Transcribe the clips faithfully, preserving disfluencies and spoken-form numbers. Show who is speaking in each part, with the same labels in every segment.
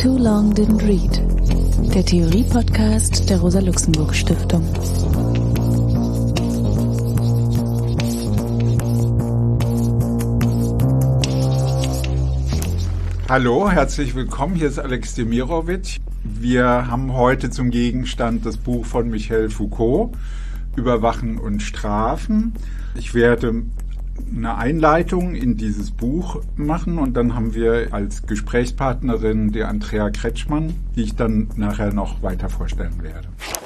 Speaker 1: Too Long Didn't Read, der Theorie-Podcast der Rosa-Luxemburg-Stiftung.
Speaker 2: Hallo, herzlich willkommen, hier ist Alex Demirovic. Wir haben heute zum Gegenstand das Buch von Michel Foucault, Überwachen und Strafen. Ich werde eine Einleitung in dieses Buch machen und dann haben wir als Gesprächspartnerin die Andrea Kretschmann, die ich dann nachher noch weiter vorstellen werde.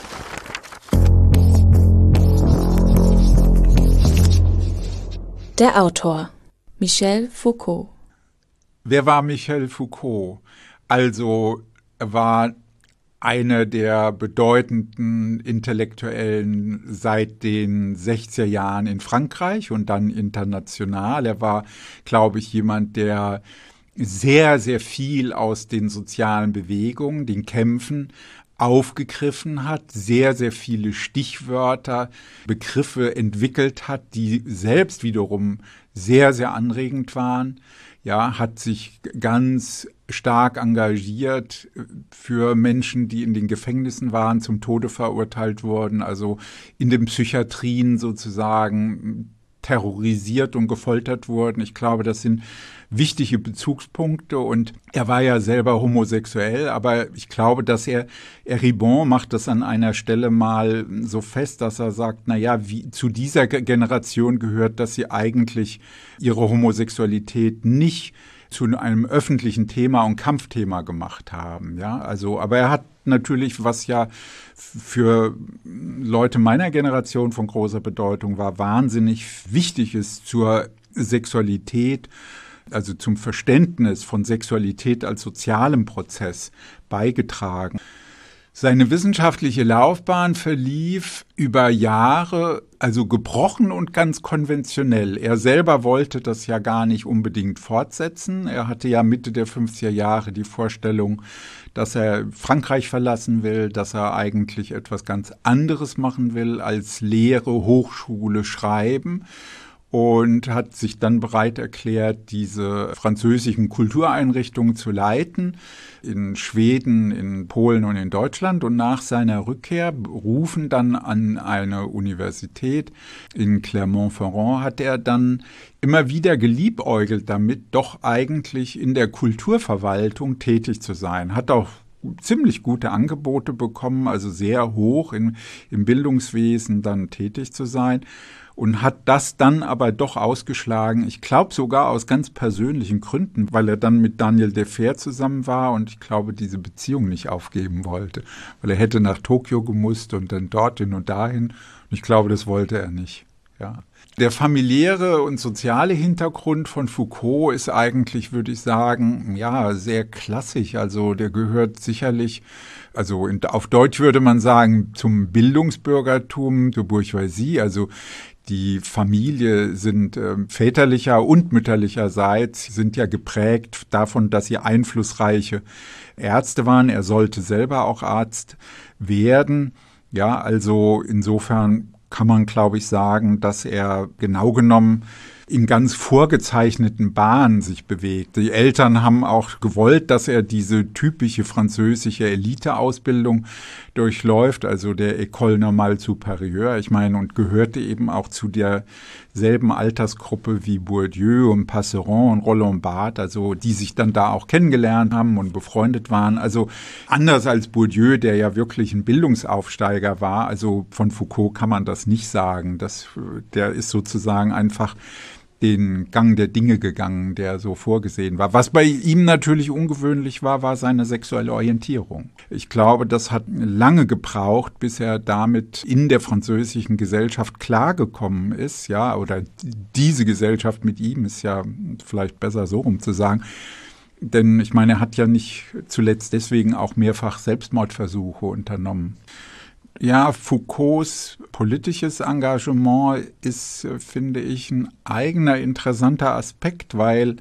Speaker 1: Der Autor Michel Foucault.
Speaker 2: Wer war Michel Foucault? Also er war einer der bedeutenden Intellektuellen seit den sechziger Jahren in Frankreich und dann international. Er war, glaube ich, jemand, der sehr, sehr viel aus den sozialen Bewegungen, den Kämpfen aufgegriffen hat, sehr, sehr viele Stichwörter, Begriffe entwickelt hat, die selbst wiederum sehr, sehr anregend waren. Ja, hat sich ganz stark engagiert für Menschen, die in den Gefängnissen waren, zum Tode verurteilt wurden, also in den Psychiatrien sozusagen terrorisiert und gefoltert wurden. Ich glaube, das sind wichtige Bezugspunkte und er war ja selber homosexuell, aber ich glaube, dass er, Eribon macht das an einer Stelle mal so fest, dass er sagt, na ja, wie zu dieser Generation gehört, dass sie eigentlich ihre Homosexualität nicht zu einem öffentlichen Thema und Kampfthema gemacht haben, ja, also, aber er hat natürlich, was ja für Leute meiner Generation von großer Bedeutung war, wahnsinnig wichtig ist zur Sexualität, also zum Verständnis von Sexualität als sozialem Prozess beigetragen. Seine wissenschaftliche Laufbahn verlief über Jahre, also gebrochen und ganz konventionell. Er selber wollte das ja gar nicht unbedingt fortsetzen. Er hatte ja Mitte der fünfziger Jahre die Vorstellung, dass er Frankreich verlassen will, dass er eigentlich etwas ganz anderes machen will als Lehre, Hochschule, Schreiben. Und hat sich dann bereit erklärt, diese französischen Kultureinrichtungen zu leiten, in Schweden, in Polen und in Deutschland. Und nach seiner Rückkehr, berufen dann an eine Universität in Clermont-Ferrand, hat er dann immer wieder geliebäugelt damit, doch eigentlich in der Kulturverwaltung tätig zu sein. Hat auch ziemlich gute Angebote bekommen, also sehr hoch in, im Bildungswesen dann tätig zu sein. Und hat das dann aber doch ausgeschlagen, ich glaube sogar aus ganz persönlichen Gründen, weil er dann mit Daniel Defer zusammen war und ich glaube, diese Beziehung nicht aufgeben wollte. Weil er hätte nach Tokio gemusst und dann dorthin und dahin. Und ich glaube, das wollte er nicht. Ja. Der familiäre und soziale Hintergrund von Foucault ist eigentlich, würde ich sagen, ja, sehr klassisch. Also der gehört sicherlich, also in, auf Deutsch würde man sagen, zum Bildungsbürgertum, zur Bourgeoisie, also die Familie sind äh, väterlicher und mütterlicherseits sind ja geprägt davon, dass sie einflussreiche Ärzte waren. Er sollte selber auch Arzt werden. Ja, also insofern kann man, glaube ich, sagen, dass er genau genommen in ganz vorgezeichneten Bahnen sich bewegt. Die Eltern haben auch gewollt, dass er diese typische französische Elite-Ausbildung durchläuft, also der École Normale Supérieure. Ich meine, und gehörte eben auch zu derselben Altersgruppe wie Bourdieu und Passeron und Roland Barthes, also die sich dann da auch kennengelernt haben und befreundet waren. Also anders als Bourdieu, der ja wirklich ein Bildungsaufsteiger war, also von Foucault kann man das nicht sagen. Das, der ist sozusagen einfach den Gang der Dinge gegangen, der so vorgesehen war. Was bei ihm natürlich ungewöhnlich war, war seine sexuelle Orientierung. Ich glaube, das hat lange gebraucht, bis er damit in der französischen Gesellschaft klargekommen ist, ja, oder diese Gesellschaft mit ihm ist ja vielleicht besser so rum zu sagen. Denn ich meine, er hat ja nicht zuletzt deswegen auch mehrfach Selbstmordversuche unternommen. Ja, Foucaults politisches Engagement ist, finde ich, ein eigener interessanter Aspekt, weil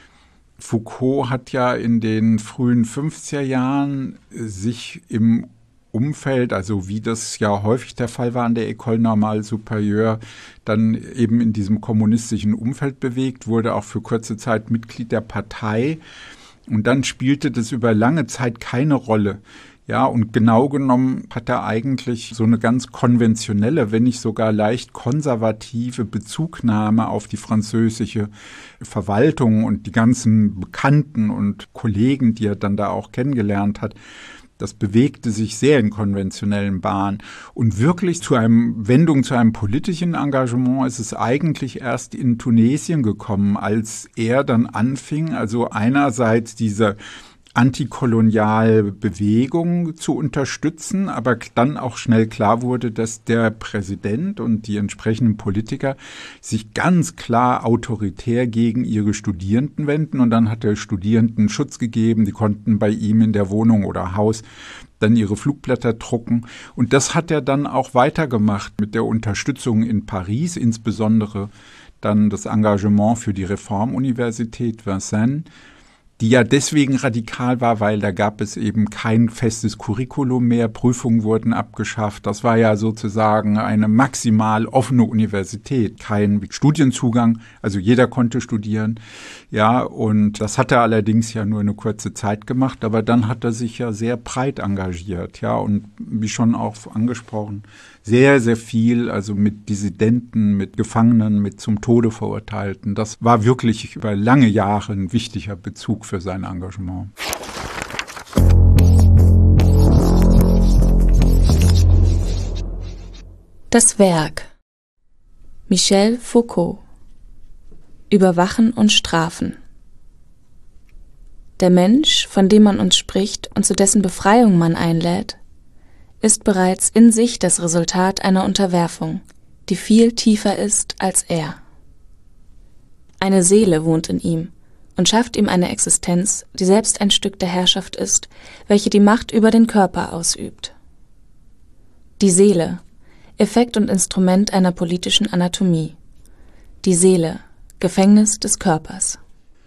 Speaker 2: Foucault hat ja in den frühen fünfziger Jahren sich im Umfeld, also wie das ja häufig der Fall war an der École Normale Supérieure, dann eben in diesem kommunistischen Umfeld bewegt, wurde auch für kurze Zeit Mitglied der Partei Und dann spielte das über lange Zeit keine Rolle. Ja, und genau genommen hat er eigentlich so eine ganz konventionelle, wenn nicht sogar leicht konservative Bezugnahme auf die französische Verwaltung und die ganzen Bekannten und Kollegen, die er dann da auch kennengelernt hat. Das bewegte sich sehr in konventionellen Bahnen. Und wirklich zu einem Wendung zu einem politischen Engagement ist es eigentlich erst in Tunesien gekommen, als er dann anfing, also einerseits diese antikoloniale Bewegung zu unterstützen, aber dann auch schnell klar wurde, dass der Präsident und die entsprechenden Politiker sich ganz klar autoritär gegen ihre Studierenden wenden. Und dann hat der Studierenden Schutz gegeben, die konnten bei ihm in der Wohnung oder Haus dann ihre Flugblätter drucken. Und das hat er dann auch weitergemacht mit der Unterstützung in Paris, insbesondere dann das Engagement für die Reformuniversität Vincennes, die ja deswegen radikal war, weil da gab es eben kein festes Curriculum mehr, Prüfungen wurden abgeschafft. Das war ja sozusagen eine maximal offene Universität, kein Studienzugang, also jeder konnte studieren. Ja, und das hat er allerdings ja nur eine kurze Zeit gemacht, aber dann hat er sich ja sehr breit engagiert, ja, und wie schon auch angesprochen, sehr, sehr viel, also mit Dissidenten, mit Gefangenen, mit zum Tode Verurteilten. Das war wirklich über lange Jahre ein wichtiger Bezug für sein Engagement.
Speaker 1: Das Werk. Michel Foucault. Überwachen und Strafen. Der Mensch, von dem man uns spricht und zu dessen Befreiung man einlädt, ist bereits in sich das Resultat einer Unterwerfung, die viel tiefer ist als er. Eine Seele wohnt in ihm und schafft ihm eine Existenz, die selbst ein Stück der Herrschaft ist, welche die Macht über den Körper ausübt. Die Seele, Effekt und Instrument einer politischen Anatomie. Die Seele, Gefängnis des Körpers.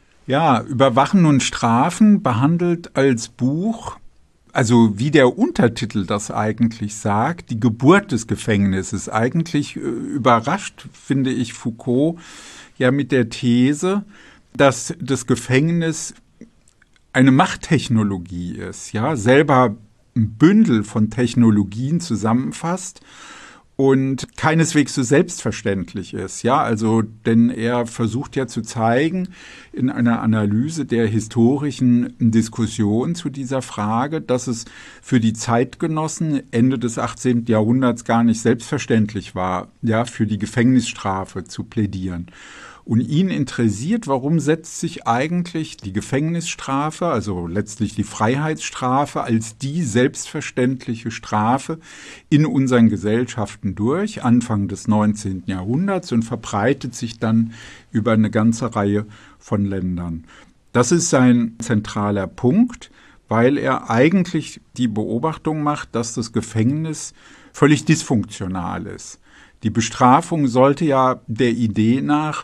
Speaker 2: Ja, Überwachen und Strafen behandelt als Buch, also wie der Untertitel das eigentlich sagt, die Geburt des Gefängnisses. Eigentlich äh, überrascht, finde ich, Foucault ja mit der These, dass das Gefängnis eine Machttechnologie ist, ja, selber ein Bündel von Technologien zusammenfasst und keineswegs so selbstverständlich ist, ja, also, denn er versucht ja zu zeigen in einer Analyse der historischen Diskussion zu dieser Frage, dass es für die Zeitgenossen Ende des achtzehnten Jahrhunderts gar nicht selbstverständlich war, ja, für die Gefängnisstrafe zu plädieren. Und ihn interessiert, warum setzt sich eigentlich die Gefängnisstrafe, also letztlich die Freiheitsstrafe, als die selbstverständliche Strafe in unseren Gesellschaften durch, Anfang des neunzehnten Jahrhunderts, und verbreitet sich dann über eine ganze Reihe von Ländern. Das ist sein zentraler Punkt, weil er eigentlich die Beobachtung macht, dass das Gefängnis völlig dysfunktional ist. Die Bestrafung sollte ja der Idee nach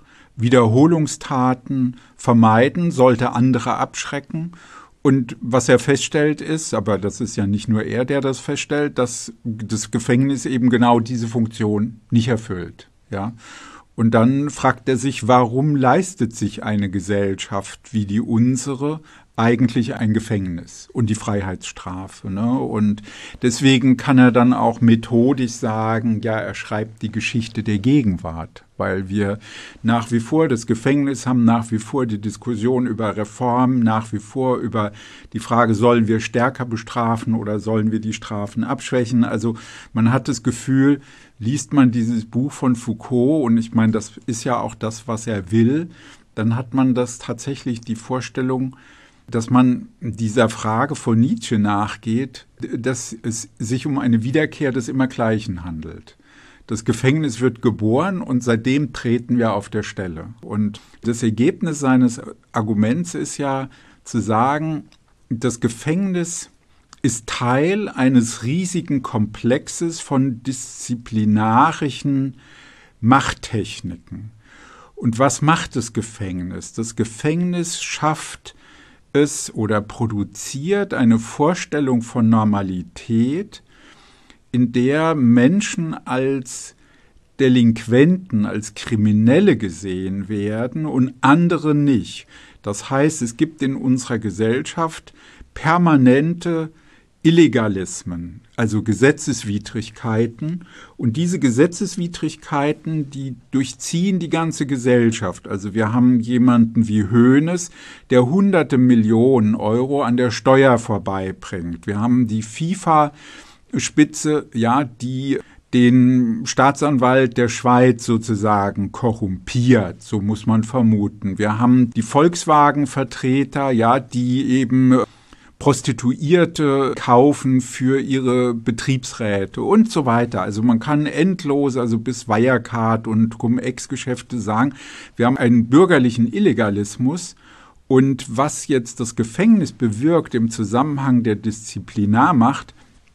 Speaker 2: Wiederholungstaten vermeiden, sollte andere abschrecken. Und was er feststellt ist, aber das ist ja nicht nur er, der das feststellt, dass das Gefängnis eben genau diese Funktion nicht erfüllt. Ja. Und dann fragt er sich, warum leistet sich eine Gesellschaft wie die unsere eigentlich ein Gefängnis und die Freiheitsstrafe, ne? Und deswegen kann er dann auch methodisch sagen, ja, er schreibt die Geschichte der Gegenwart, weil wir nach wie vor das Gefängnis haben, nach wie vor die Diskussion über Reform, nach wie vor über die Frage, sollen wir stärker bestrafen oder sollen wir die Strafen abschwächen? Also man hat das Gefühl, liest man dieses Buch von Foucault, und ich meine, das ist ja auch das, was er will, dann hat man das tatsächlich die Vorstellung, dass man dieser Frage von Nietzsche nachgeht, dass es sich um eine Wiederkehr des Immergleichen handelt. Das Gefängnis wird geboren und seitdem treten wir auf der Stelle. Und das Ergebnis seines Arguments ist ja zu sagen, das Gefängnis ist Teil eines riesigen Komplexes von disziplinarischen Machttechniken. Und was macht das Gefängnis? Das Gefängnis schafft es oder produziert eine Vorstellung von Normalität, in der Menschen als Delinquenten, als Kriminelle gesehen werden und andere nicht. Das heißt, es gibt in unserer Gesellschaft permanente Illegalismen, also Gesetzeswidrigkeiten. Und diese Gesetzeswidrigkeiten, die durchziehen die ganze Gesellschaft. Also wir haben jemanden wie Hoeneß, der hunderte Millionen Euro an der Steuer vorbeibringt. Wir haben die FIFA-Spitze, ja, die den Staatsanwalt der Schweiz sozusagen korrumpiert, so muss man vermuten. Wir haben die Volkswagen-Vertreter, ja, die eben Prostituierte kaufen für ihre Betriebsräte und so weiter. Also man kann endlos, also bis Wirecard und Cum-Ex-Geschäfte sagen, wir haben einen bürgerlichen Illegalismus. Und was jetzt das Gefängnis bewirkt im Zusammenhang der Disziplinarmacht,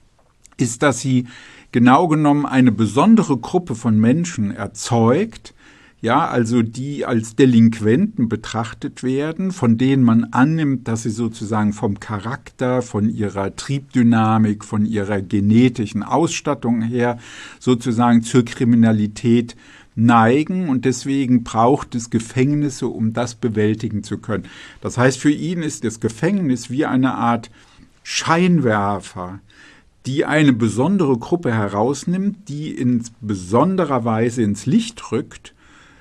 Speaker 2: ist, dass sie genau genommen eine besondere Gruppe von Menschen erzeugt, ja, also die als Delinquenten betrachtet werden, von denen man annimmt, dass sie sozusagen vom Charakter, von ihrer Triebdynamik, von ihrer genetischen Ausstattung her sozusagen zur Kriminalität neigen, und deswegen braucht es Gefängnisse, um das bewältigen zu können. Das heißt, für ihn ist das Gefängnis wie eine Art Scheinwerfer, die eine besondere Gruppe herausnimmt, die in besonderer Weise ins Licht rückt,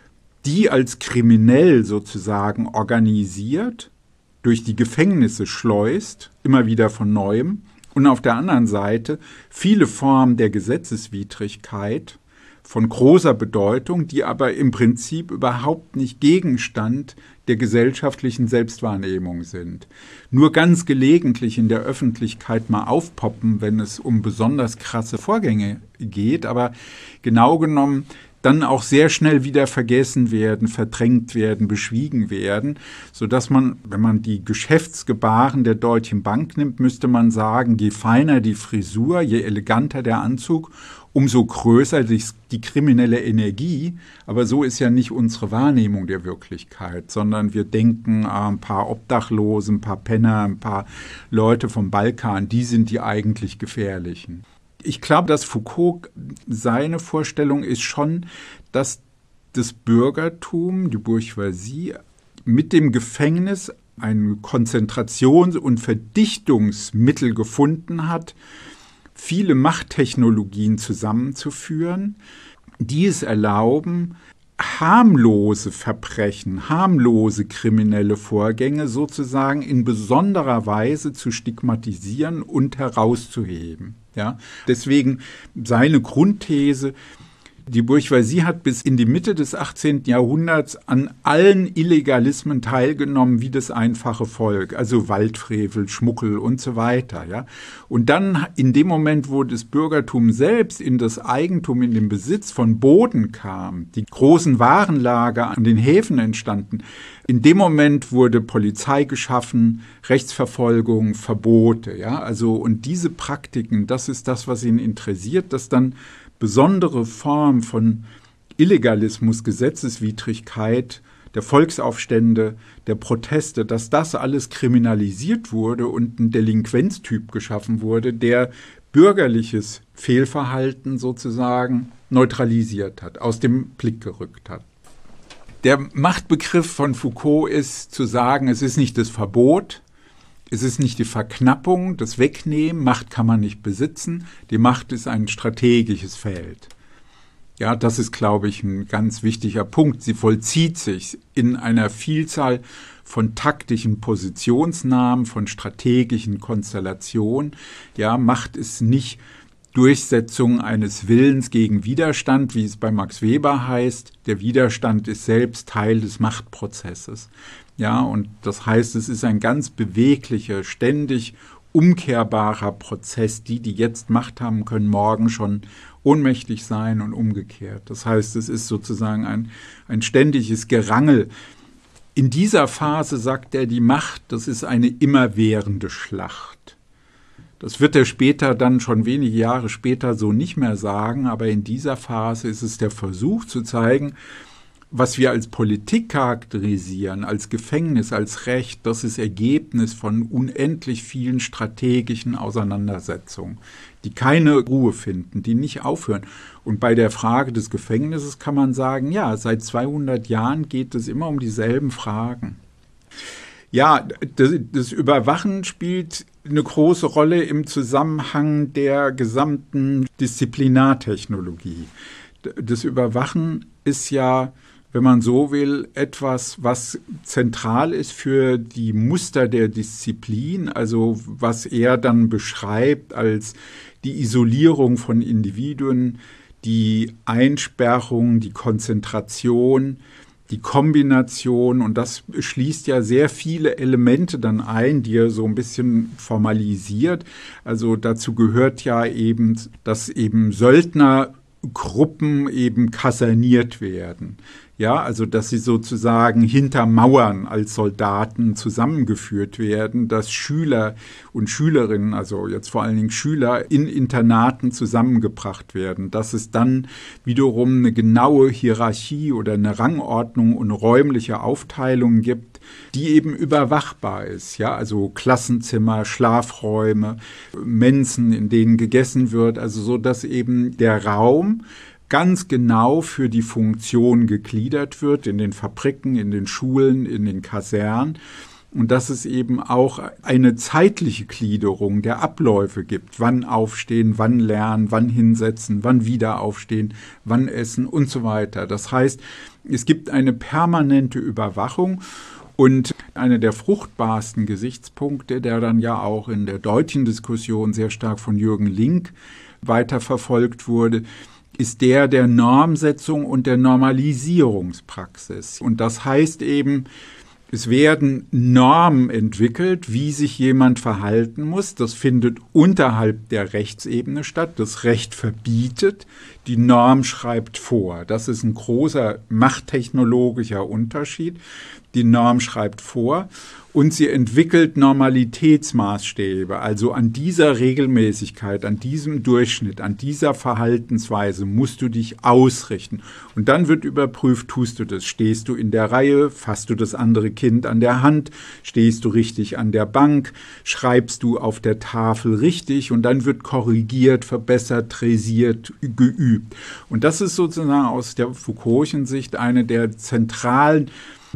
Speaker 2: die als kriminell sozusagen organisiert, durch die Gefängnisse schleust, immer wieder von Neuem, und auf der anderen Seite viele Formen der Gesetzeswidrigkeit von großer Bedeutung, die aber im Prinzip überhaupt nicht Gegenstand der gesellschaftlichen Selbstwahrnehmung sind. Nur ganz gelegentlich in der Öffentlichkeit mal aufpoppen, wenn es um besonders krasse Vorgänge geht, aber genau genommen dann auch sehr schnell wieder vergessen werden, verdrängt werden, beschwiegen werden, sodass man, wenn man die Geschäftsgebaren der Deutschen Bank nimmt, müsste man sagen, je feiner die Frisur, je eleganter der Anzug, umso größer die, die kriminelle Energie. Aber so ist ja nicht unsere Wahrnehmung der Wirklichkeit, sondern wir denken, ah, ein paar Obdachlose, ein paar Penner, ein paar Leute vom Balkan, die sind die eigentlich Gefährlichen. Ich glaube, dass Foucault, seine Vorstellung ist schon, dass das Bürgertum, die Bourgeoisie, mit dem Gefängnis ein Konzentrations- und Verdichtungsmittel gefunden hat, viele Machttechnologien zusammenzuführen, die es erlauben, harmlose Verbrechen, harmlose kriminelle Vorgänge sozusagen in besonderer Weise zu stigmatisieren und herauszuheben. Ja, deswegen seine Grundthese: Die Bourgeoisie hat bis in die Mitte des achtzehnten Jahrhunderts an allen Illegalismen teilgenommen wie das einfache Volk, also Waldfrevel, Schmuggel und so weiter. Ja. Und dann in dem Moment, wo das Bürgertum selbst in das Eigentum, in den Besitz von Boden kam, die großen Warenlager an den Häfen entstanden, in dem Moment wurde Polizei geschaffen, Rechtsverfolgung, Verbote. Ja. Also, und diese Praktiken, das ist das, was ihn interessiert, dass dann besondere Form von Illegalismus, Gesetzeswidrigkeit, der Volksaufstände, der Proteste, dass das alles kriminalisiert wurde und ein Delinquenztyp geschaffen wurde, der bürgerliches Fehlverhalten sozusagen neutralisiert hat, aus dem Blick gerückt hat. Der Machtbegriff von Foucault ist zu sagen, es ist nicht das Verbot, es ist nicht die Verknappung, das Wegnehmen, Macht kann man nicht besitzen, die Macht ist ein strategisches Feld. Ja, das ist, glaube ich, ein ganz wichtiger Punkt. Sie vollzieht sich in einer Vielzahl von taktischen Positionsnahmen, von strategischen Konstellationen. Ja, Macht ist nicht Durchsetzung eines Willens gegen Widerstand, wie es bei Max Weber heißt. Der Widerstand ist selbst Teil des Machtprozesses. Ja, und das heißt, es ist ein ganz beweglicher, ständig umkehrbarer Prozess. Die, die jetzt Macht haben, können morgen schon ohnmächtig sein und umgekehrt. Das heißt, es ist sozusagen ein, ein ständiges Gerangel. In dieser Phase sagt er, die Macht, das ist eine immerwährende Schlacht. Das wird er später dann, schon wenige Jahre später, so nicht mehr sagen, aber in dieser Phase ist es der Versuch zu zeigen, was wir als Politik charakterisieren, als Gefängnis, als Recht, das ist Ergebnis von unendlich vielen strategischen Auseinandersetzungen, die keine Ruhe finden, die nicht aufhören. Und bei der Frage des Gefängnisses kann man sagen, ja, seit zweihundert Jahren geht es immer um dieselben Fragen. Ja, das, das Überwachen spielt eine große Rolle im Zusammenhang der gesamten Disziplinartechnologie. Das Überwachen ist ja, wenn man so will, etwas, was zentral ist für die Muster der Disziplin, also was er dann beschreibt als die Isolierung von Individuen, die Einsperrung, die Konzentration, die Kombination, und das schließt ja sehr viele Elemente dann ein, die er so ein bisschen formalisiert. Also dazu gehört ja eben, dass eben Söldnergruppen eben kaserniert werden. Ja, also dass sie sozusagen hinter Mauern als Soldaten zusammengeführt werden, dass Schüler und Schülerinnen, also jetzt vor allen Dingen Schüler, in Internaten zusammengebracht werden, dass es dann wiederum eine genaue Hierarchie oder eine Rangordnung und räumliche Aufteilung gibt, die eben überwachbar ist. Ja, also Klassenzimmer, Schlafräume, Mensen, in denen gegessen wird, also so, dass eben der Raum ganz genau für die Funktion gegliedert wird, in den Fabriken, in den Schulen, in den Kasernen. Und dass es eben auch eine zeitliche Gliederung der Abläufe gibt. Wann aufstehen, wann lernen, wann hinsetzen, wann wieder aufstehen, wann essen und so weiter. Das heißt, es gibt eine permanente Überwachung. Und einer der fruchtbarsten Gesichtspunkte, der dann ja auch in der deutschen Diskussion sehr stark von Jürgen Link weiterverfolgt wurde, ist der der Normsetzung und der Normalisierungspraxis. Und das heißt eben, es werden Normen entwickelt, wie sich jemand verhalten muss. Das findet unterhalb der Rechtsebene statt. Das Recht verbietet, die Norm schreibt vor. Das ist ein großer machttechnologischer Unterschied. Die Norm schreibt vor und sie entwickelt Normalitätsmaßstäbe. Also an dieser Regelmäßigkeit, an diesem Durchschnitt, an dieser Verhaltensweise musst du dich ausrichten. Und dann wird überprüft, tust du das? Stehst du in der Reihe? Fasst du das andere Kind an der Hand? Stehst du richtig an der Bank? Schreibst du auf der Tafel richtig? Und dann wird korrigiert, verbessert, träsiert, geübt. Und das ist sozusagen aus der Foucault'schen Sicht eine der zentralen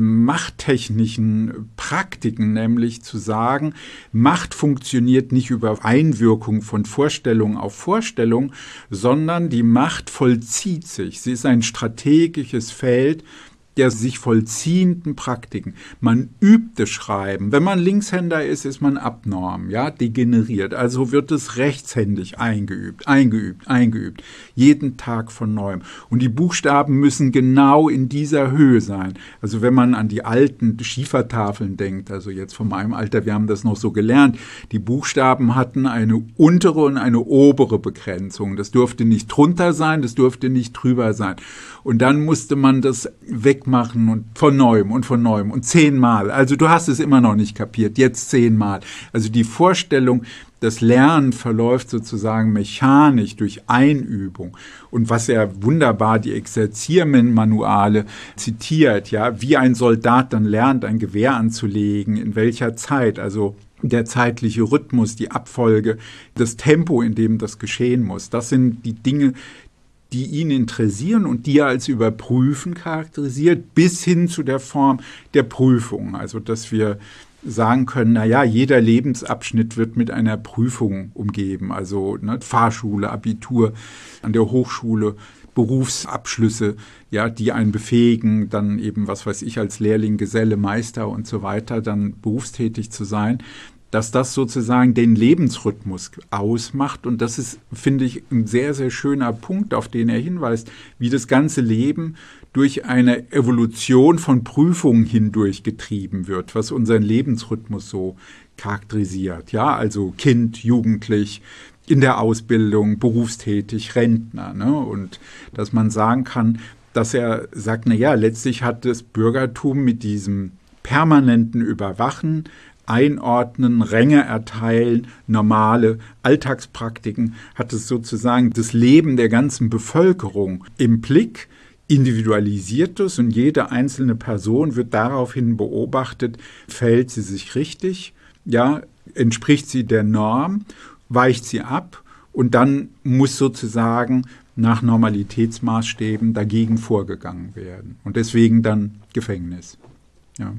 Speaker 2: machttechnischen Praktiken, nämlich zu sagen, Macht funktioniert nicht über Einwirkung von Vorstellung auf Vorstellung, sondern die Macht vollzieht sich. Sie ist ein strategisches Feld der sich vollziehenden Praktiken. Man übt das Schreiben. Wenn man Linkshänder ist, ist man abnorm, ja, degeneriert. Also wird es rechtshändig eingeübt, eingeübt, eingeübt. Jeden Tag von neuem. Und die Buchstaben müssen genau in dieser Höhe sein. Also wenn man an die alten Schiefertafeln denkt, also jetzt von meinem Alter, wir haben das noch so gelernt, die Buchstaben hatten eine untere und eine obere Begrenzung. Das durfte nicht drunter sein, das durfte nicht drüber sein. Und dann musste man das wegmachen und von neuem und von neuem und zehnmal. Also du hast es immer noch nicht kapiert, jetzt zehnmal. Also die Vorstellung, das Lernen verläuft sozusagen mechanisch durch Einübung. Und was er wunderbar die Exerziermanuale zitiert, ja, wie ein Soldat dann lernt, ein Gewehr anzulegen, in welcher Zeit, also der zeitliche Rhythmus, die Abfolge, das Tempo, in dem das geschehen muss. Das sind die Dinge, die ihn interessieren und die er als Überprüfen charakterisiert, bis hin zu der Form der Prüfung. Also, dass wir sagen können, na ja, jeder Lebensabschnitt wird mit einer Prüfung umgeben. Also ne, Fahrschule, Abitur, an der Hochschule, Berufsabschlüsse, ja, die einen befähigen, dann eben, was weiß ich, als Lehrling, Geselle, Meister und so weiter, dann berufstätig zu sein, dass das sozusagen den Lebensrhythmus ausmacht. Und das ist, finde ich, ein sehr, sehr schöner Punkt, auf den er hinweist, wie das ganze Leben durch eine Evolution von Prüfungen hindurch getrieben wird, was unseren Lebensrhythmus so charakterisiert. Ja, also Kind, Jugendlich, in der Ausbildung, berufstätig, Rentner. Ne? Und dass man sagen kann, dass er sagt, na ja, letztlich hat das Bürgertum mit diesem permanenten Überwachen, Einordnen, Ränge erteilen, normale Alltagspraktiken, hat es sozusagen das Leben der ganzen Bevölkerung im Blick, individualisiert es und jede einzelne Person wird daraufhin beobachtet, verhält sie sich richtig, ja, entspricht sie der Norm, weicht sie ab und dann muss sozusagen nach Normalitätsmaßstäben dagegen vorgegangen werden und deswegen dann Gefängnis, ja.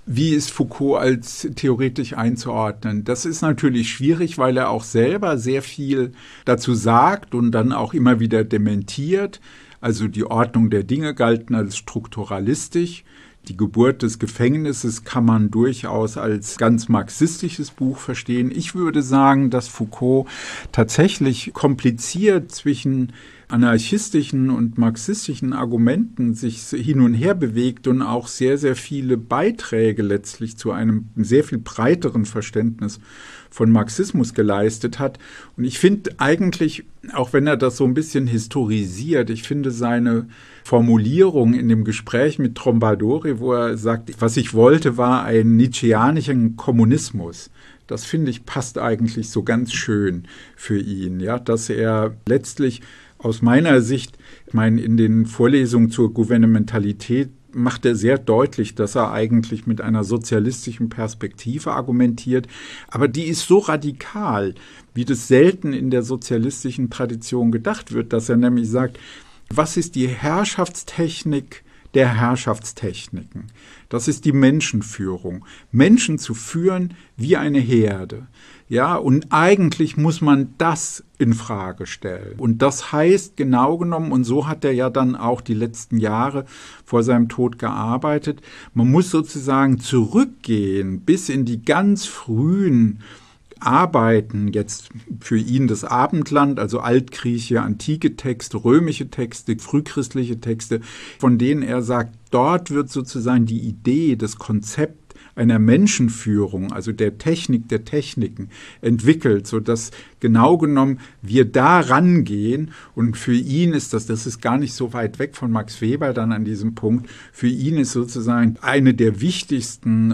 Speaker 2: Wie ist Foucault als theoretisch einzuordnen? Das ist natürlich schwierig, weil er auch selber sehr viel dazu sagt und dann auch immer wieder dementiert. Also die Ordnung der Dinge galten als strukturalistisch. Die Geburt des Gefängnisses kann man durchaus als ganz marxistisches Buch verstehen. Ich würde sagen, dass Foucault tatsächlich kompliziert zwischen anarchistischen und marxistischen Argumenten sich hin und her bewegt und auch sehr, sehr viele Beiträge letztlich zu einem sehr viel breiteren Verständnis von Marxismus geleistet hat. Und ich finde eigentlich, auch wenn er das so ein bisschen historisiert, ich finde seine Formulierung in dem Gespräch mit Trombadori, wo er sagt, was ich wollte, war einen nietzscheanischen Kommunismus. Das finde ich passt eigentlich so ganz schön für ihn, ja, dass er letztlich aus meiner Sicht, ich meine, in den Vorlesungen zur Gouvernementalität macht er sehr deutlich, dass er eigentlich mit einer sozialistischen Perspektive argumentiert. Aber die ist so radikal, wie das selten in der sozialistischen Tradition gedacht wird, dass er nämlich sagt, was ist die Herrschaftstechnik der Herrschaftstechniken? Das ist die Menschenführung. Menschen zu führen wie eine Herde. Ja, und eigentlich muss man das in Frage stellen. Und das heißt genau genommen, und so hat er ja dann auch die letzten Jahre vor seinem Tod gearbeitet, man muss sozusagen zurückgehen bis in die ganz frühen Arbeiten, jetzt für ihn das Abendland, also altgriechische, antike Texte, römische Texte, frühchristliche Texte, von denen er sagt, dort wird sozusagen die Idee, das Konzept einer Menschenführung, also der Technik der Techniken, entwickelt, sodass genau genommen wir da rangehen. Und für ihn ist das, das ist gar nicht so weit weg von Max Weber dann an diesem Punkt, für ihn ist sozusagen eine der wichtigsten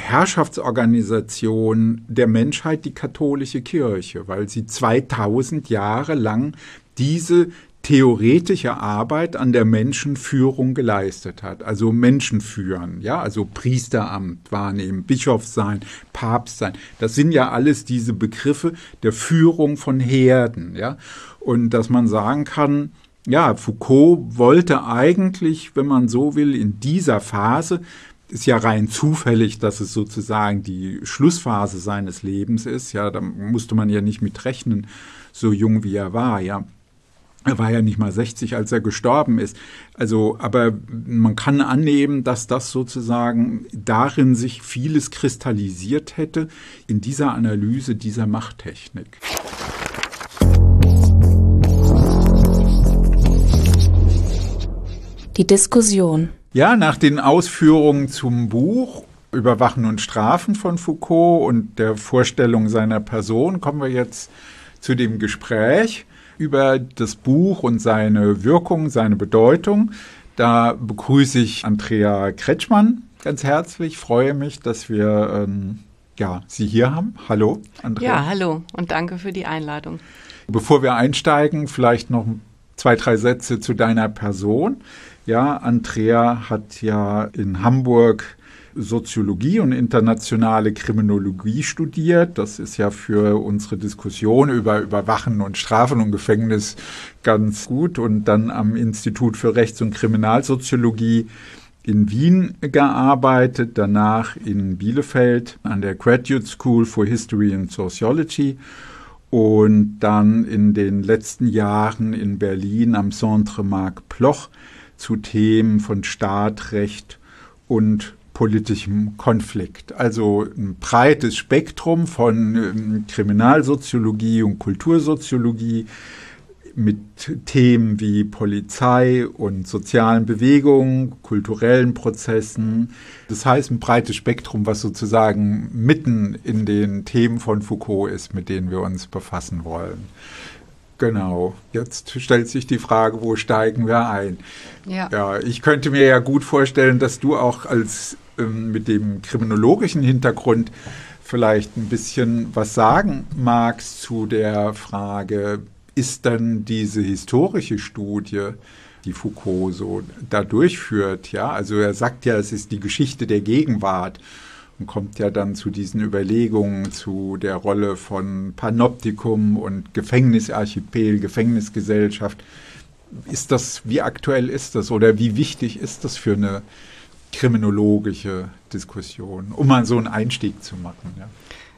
Speaker 2: Herrschaftsorganisationen der Menschheit die katholische Kirche, weil sie zweitausend Jahre lang diese theoretische Arbeit an der Menschenführung geleistet hat. Also Menschen führen, ja, also Priesteramt wahrnehmen, Bischof sein, Papst sein. Das sind ja alles diese Begriffe der Führung von Herden, ja. Und dass man sagen kann, ja, Foucault wollte eigentlich, wenn man so will, in dieser Phase, ist ja rein zufällig, dass es sozusagen die Schlussphase seines Lebens ist, ja, da musste man ja nicht mit rechnen, so jung wie er war, ja. Er war ja nicht mal sechzig, als er gestorben ist. Also, aber man kann annehmen, dass das sozusagen darin sich vieles kristallisiert hätte, in dieser Analyse dieser Machttechnik.
Speaker 1: Die Diskussion.
Speaker 2: Ja, nach den Ausführungen zum Buch Überwachen und Strafen von Foucault und der Vorstellung seiner Person kommen wir jetzt zu dem Gespräch über das Buch und seine Wirkung, seine Bedeutung. Da begrüße ich Andrea Kretschmann ganz herzlich. Freue mich, dass wir ähm, ja, Sie hier haben. Hallo, Andrea.
Speaker 3: Ja, hallo und danke für die Einladung.
Speaker 2: Bevor wir einsteigen, vielleicht noch zwei, drei Sätze zu deiner Person. Ja, Andrea hat ja in Hamburg Soziologie und internationale Kriminologie studiert. Das ist ja für unsere Diskussion über Überwachen und Strafen und Gefängnis ganz gut. Und dann am Institut für Rechts- und Kriminalsoziologie in Wien gearbeitet, danach in Bielefeld an der Graduate School for History and Sociology und dann in den letzten Jahren in Berlin am Centre Marc Bloch zu Themen von Staat, Recht und politischem Konflikt. Also ein breites Spektrum von ähm, Kriminalsoziologie und Kultursoziologie mit Themen wie Polizei und sozialen Bewegungen, kulturellen Prozessen. Das heißt, ein breites Spektrum, was sozusagen mitten in den Themen von Foucault ist, mit denen wir uns befassen wollen. Genau, jetzt stellt sich die Frage, wo steigen wir ein? Ja, ja, ich könnte mir ja gut vorstellen, dass du auch als ähm, mit dem kriminologischen Hintergrund vielleicht ein bisschen was sagen magst zu der Frage, ist dann diese historische Studie, die Foucault so da durchführt, ja, also er sagt ja, es ist die Geschichte der Gegenwart. Und kommt ja dann zu diesen Überlegungen zu der Rolle von Panoptikum und Gefängnisarchipel, Gefängnisgesellschaft. Ist das, wie aktuell ist das oder wie wichtig ist das für eine kriminologische Diskussion, um mal so einen Einstieg zu machen. Ja.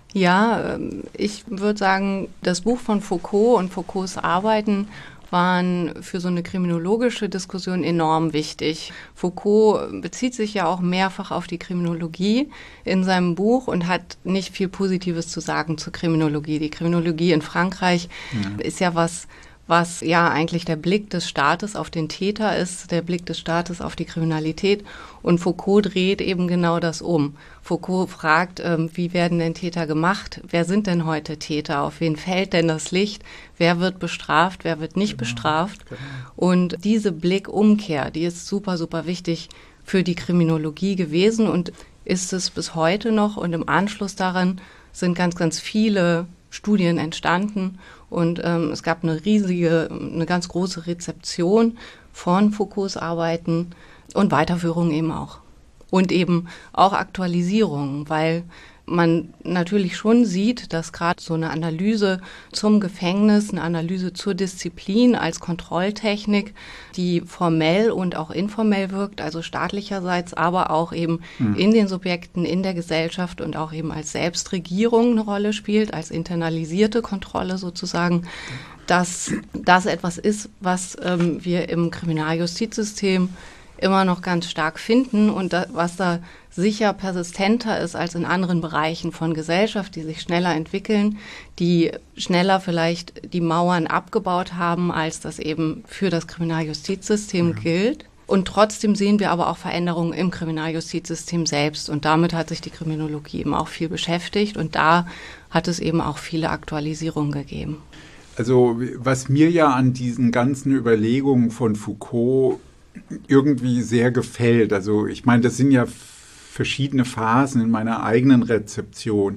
Speaker 3: Ja, ich würde sagen, das Buch von Foucault und Foucaults Arbeiten waren für so eine kriminologische Diskussion enorm wichtig. Foucault bezieht sich ja auch mehrfach auf die Kriminologie in seinem Buch und hat nicht viel Positives zu sagen zur Kriminologie. Die Kriminologie in Frankreich ja. ist ja was, was ja eigentlich der Blick des Staates auf den Täter ist, der Blick des Staates auf die Kriminalität. Und Foucault dreht eben genau das um. Foucault fragt, ähm, wie werden denn Täter gemacht? Wer sind denn heute Täter? Auf wen fällt denn das Licht? Wer wird bestraft? Wer wird nicht genau. bestraft? Genau. Und diese Blickumkehr, die ist super, super wichtig für die Kriminologie gewesen und ist es bis heute noch. Und im Anschluss daran sind ganz, ganz viele Studien entstanden. Und ähm, es gab eine riesige, eine ganz große Rezeption von Foucaults Arbeiten und Weiterführung eben auch. Und eben auch Aktualisierung, weil man natürlich schon sieht, dass gerade so eine Analyse zum Gefängnis, eine Analyse zur Disziplin als Kontrolltechnik, die formell und auch informell wirkt, also staatlicherseits, aber auch eben mhm. in den Subjekten, in der Gesellschaft und auch eben als Selbstregierung eine Rolle spielt, als internalisierte Kontrolle sozusagen, dass das etwas ist, was ähm, wir im Kriminaljustizsystem immer noch ganz stark finden und da, was da sicher persistenter ist als in anderen Bereichen von Gesellschaft, die sich schneller entwickeln, die schneller vielleicht die Mauern abgebaut haben, als das eben für das Kriminaljustizsystem ja. gilt. Und trotzdem sehen wir aber auch Veränderungen im Kriminaljustizsystem selbst. Und damit hat sich die Kriminologie eben auch viel beschäftigt. Und da hat es eben auch viele Aktualisierungen gegeben.
Speaker 2: Also was mir ja an diesen ganzen Überlegungen von Foucault irgendwie sehr gefällt. Also ich meine, das sind ja verschiedene Phasen in meiner eigenen Rezeption.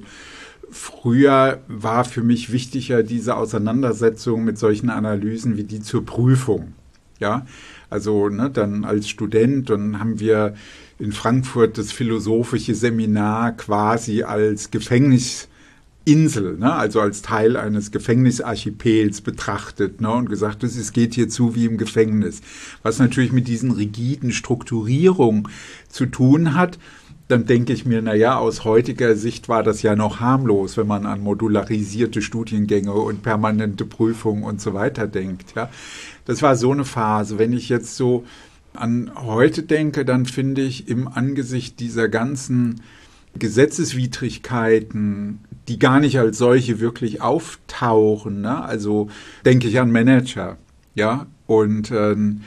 Speaker 2: Früher war für mich wichtiger diese Auseinandersetzung mit solchen Analysen wie die zur Prüfung. Ja, also ne, dann als Student, dann haben wir in Frankfurt das philosophische Seminar quasi als Gefängnis Insel, ne, also als Teil eines Gefängnisarchipels betrachtet, ne, und gesagt, es geht hier zu wie im Gefängnis. Was natürlich mit diesen rigiden Strukturierungen zu tun hat, dann denke ich mir, naja, aus heutiger Sicht war das ja noch harmlos, wenn man an modularisierte Studiengänge und permanente Prüfungen und so weiter denkt. Ja. Das war so eine Phase. Wenn ich jetzt so an heute denke, dann finde ich im Angesicht dieser ganzen Gesetzeswidrigkeiten, die gar nicht als solche wirklich auftauchen, ne? Also denke ich an Manager, ja, und ähm,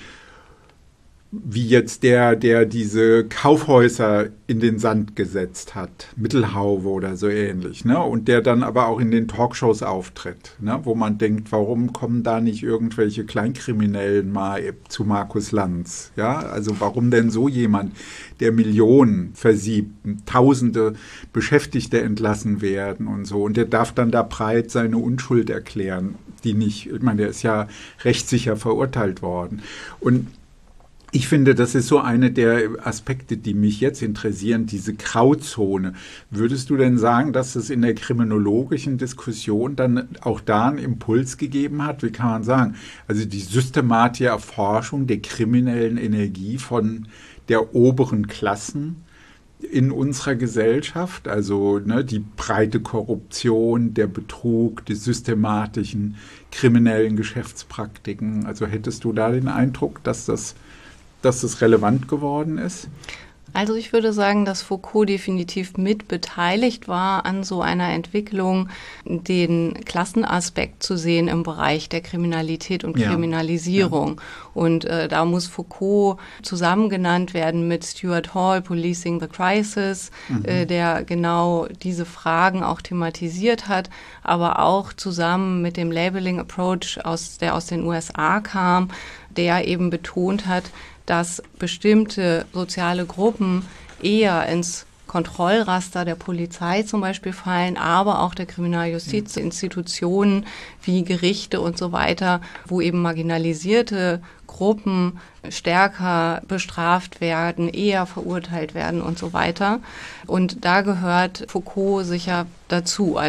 Speaker 2: wie jetzt der, der diese Kaufhäuser in den Sand gesetzt hat, Mittelhauwe oder so ähnlich, ne? Und der dann aber auch in den Talkshows auftritt, ne? Wo man denkt, warum kommen da nicht irgendwelche Kleinkriminellen mal zu Markus Lanz, ja? Also warum denn so jemand, der Millionen versiebt, Tausende Beschäftigte entlassen werden und so, und der darf dann da breit seine Unschuld erklären, die nicht, ich meine, der ist ja rechtssicher verurteilt worden. Und ich finde, das ist so eine der Aspekte, die mich jetzt interessieren, diese Grauzone. Würdest du denn sagen, dass es in der kriminologischen Diskussion dann auch da einen Impuls gegeben hat? Wie kann man sagen? Also die systematische Erforschung der kriminellen Energie von der oberen Klassen in unserer Gesellschaft, also ne, die breite Korruption, der Betrug, die systematischen kriminellen Geschäftspraktiken. Also hättest du da den Eindruck, dass das dass es relevant geworden ist?
Speaker 3: Also ich würde sagen, dass Foucault definitiv mit beteiligt war an so einer Entwicklung, den Klassenaspekt zu sehen im Bereich der Kriminalität und ja. Kriminalisierung. Ja. Und äh, da muss Foucault zusammen genannt werden mit Stuart Hall, Policing the Crisis, mhm. äh, der genau diese Fragen auch thematisiert hat, aber auch zusammen mit dem Labeling Approach, aus, der aus den U S A kam, der eben betont hat, dass bestimmte soziale Gruppen eher ins Kontrollraster der Polizei zum Beispiel fallen, aber auch der Kriminaljustizinstitutionen wie Gerichte und so weiter, wo eben marginalisierte Gruppen stärker bestraft werden, eher verurteilt werden und so weiter. Und da gehört Foucault sicher dazu. Also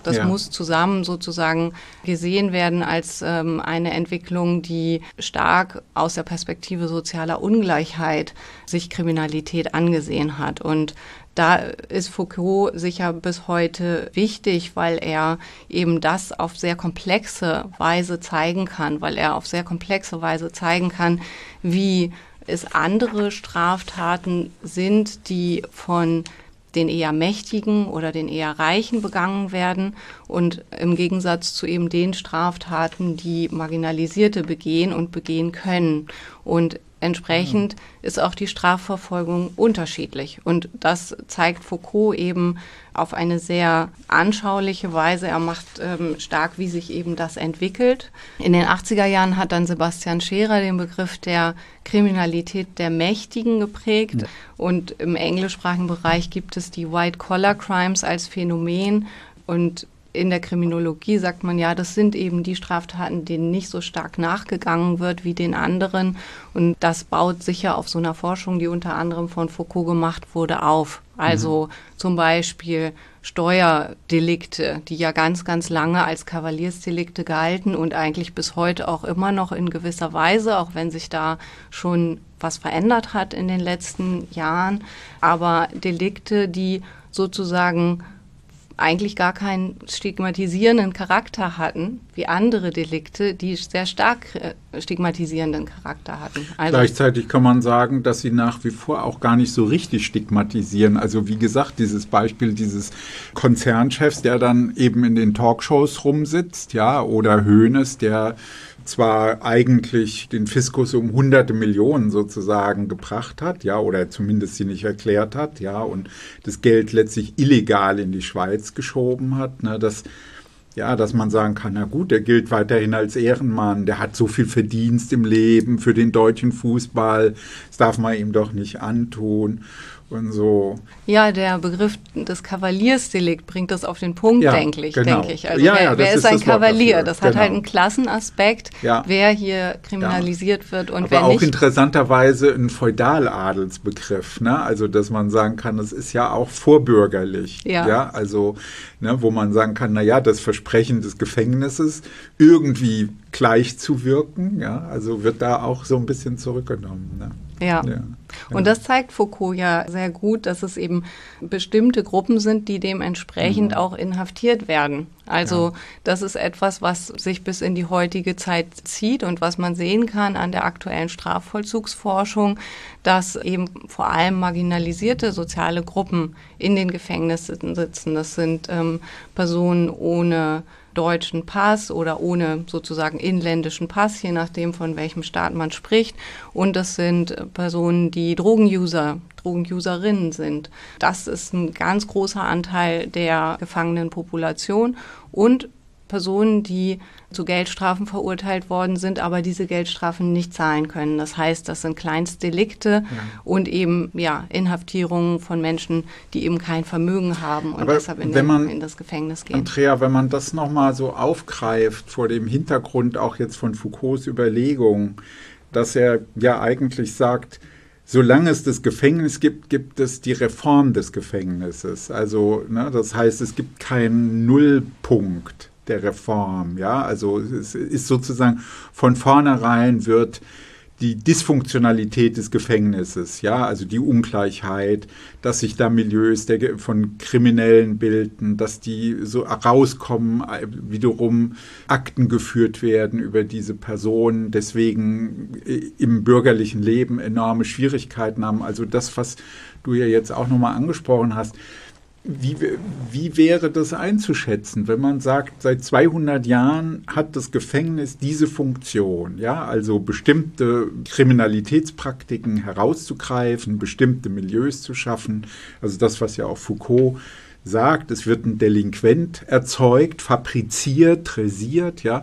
Speaker 3: Das
Speaker 2: ja.
Speaker 3: muss zusammen sozusagen gesehen werden als ähm, eine Entwicklung, die stark aus der Perspektive sozialer Ungleichheit sich Kriminalität angesehen hat. Und da ist Foucault sicher bis heute wichtig, weil er eben das auf sehr komplexe Weise zeigen kann, weil er auf sehr komplexe Weise zeigen kann, wie es andere Straftaten sind, die von den eher Mächtigen oder den eher Reichen begangen werden und im Gegensatz zu eben den Straftaten, die Marginalisierte begehen und begehen können. Und entsprechend mhm. ist auch die Strafverfolgung unterschiedlich. Und das zeigt Foucault eben auf eine sehr anschauliche Weise. Er macht ähm, stark, wie sich eben das entwickelt. In den achtziger Jahren hat dann Sebastian Scherer den Begriff der Kriminalität der Mächtigen geprägt. Ja. Und im englischsprachigen Bereich gibt es die White-Collar-Crimes als Phänomen. Und in der Kriminologie sagt man ja, das sind eben die Straftaten, denen nicht so stark nachgegangen wird wie den anderen. Und das baut sicher auf so einer Forschung, die unter anderem von Foucault gemacht wurde, auf. Also mhm. zum Beispiel Steuerdelikte, die ja ganz, ganz lange als Kavaliersdelikte galten und eigentlich bis heute auch immer noch in gewisser Weise, auch wenn sich da schon was verändert hat in den letzten Jahren. Aber Delikte, die sozusagen eigentlich gar keinen stigmatisierenden Charakter hatten, wie andere Delikte, die sehr stark stigmatisierenden Charakter hatten.
Speaker 2: Also gleichzeitig kann man sagen, dass sie nach wie vor auch gar nicht so richtig stigmatisieren. Also wie gesagt, dieses Beispiel dieses Konzernchefs, der dann eben in den Talkshows rumsitzt, ja, oder Hoeneß, der zwar eigentlich den Fiskus um hunderte Millionen sozusagen gebracht hat, ja, oder zumindest sie nicht erklärt hat, ja, und das Geld letztlich illegal in die Schweiz geschoben hat, ne, dass, ja, dass man sagen kann, na gut, der gilt weiterhin als Ehrenmann, der hat so viel Verdienst im Leben für den deutschen Fußball, das darf man ihm doch nicht antun. Und so.
Speaker 3: Ja, der Begriff des Kavaliersdelikt bringt das auf den Punkt, ja, denke ich.
Speaker 2: Genau.
Speaker 3: Denk ich. Also
Speaker 2: ja,
Speaker 3: wer,
Speaker 2: ja,
Speaker 3: wer ist ein Kavalier? Das hat
Speaker 2: genau.
Speaker 3: halt einen Klassenaspekt,
Speaker 2: ja.
Speaker 3: wer hier kriminalisiert ja. wird und
Speaker 2: Aber
Speaker 3: wer
Speaker 2: auch
Speaker 3: nicht.
Speaker 2: Interessanterweise ein Feudaladelsbegriff, ne? Also dass man sagen kann, das ist ja auch vorbürgerlich,
Speaker 3: ja,
Speaker 2: ja? Also ne, wo man sagen kann, na ja, das Versprechen des Gefängnisses irgendwie gleich zu wirken, ja, also wird da auch so ein bisschen zurückgenommen, ne?
Speaker 3: Ja. ja, und das zeigt Foucault ja sehr gut, dass es eben bestimmte Gruppen sind, die dementsprechend mhm. auch inhaftiert werden. Also ja. das ist etwas, was sich bis in die heutige Zeit zieht und was man sehen kann an der aktuellen Strafvollzugsforschung, dass eben vor allem marginalisierte soziale Gruppen in den Gefängnissen sitzen. Das sind ähm, Personen ohne deutschen Pass oder ohne sozusagen inländischen Pass, je nachdem von welchem Staat man spricht. Und das sind Personen, die Drogenuser, Drogenuserinnen sind. Das ist ein ganz großer Anteil der Gefangenenpopulation und Personen, die zu Geldstrafen verurteilt worden sind, aber diese Geldstrafen nicht zahlen können. Das heißt, das sind Kleinstdelikte ja. und eben ja Inhaftierungen von Menschen, die eben kein Vermögen haben und
Speaker 2: aber
Speaker 3: deshalb in,
Speaker 2: wenn man,
Speaker 3: den, in das Gefängnis gehen.
Speaker 2: Andrea, wenn man das nochmal so aufgreift vor dem Hintergrund auch jetzt von Foucaults Überlegung, dass er ja eigentlich sagt, solange es das Gefängnis gibt, gibt es die Reform des Gefängnisses. Also ne, das heißt, es gibt keinen Nullpunkt der Reform, ja, also es ist sozusagen von vornherein wird die Dysfunktionalität des Gefängnisses, ja, also die Ungleichheit, dass sich da Milieus der, von Kriminellen bilden, dass die so rauskommen, wiederum Akten geführt werden über diese Personen, deswegen im bürgerlichen Leben enorme Schwierigkeiten haben. Also das, was du ja jetzt auch nochmal angesprochen hast, Wie, wie wäre das einzuschätzen, wenn man sagt, seit zweihundert Jahren hat das Gefängnis diese Funktion, ja, also bestimmte Kriminalitätspraktiken herauszugreifen, bestimmte Milieus zu schaffen, also das, was ja auch Foucault sagt, es wird ein Delinquent erzeugt, fabriziert, dressiert, ja,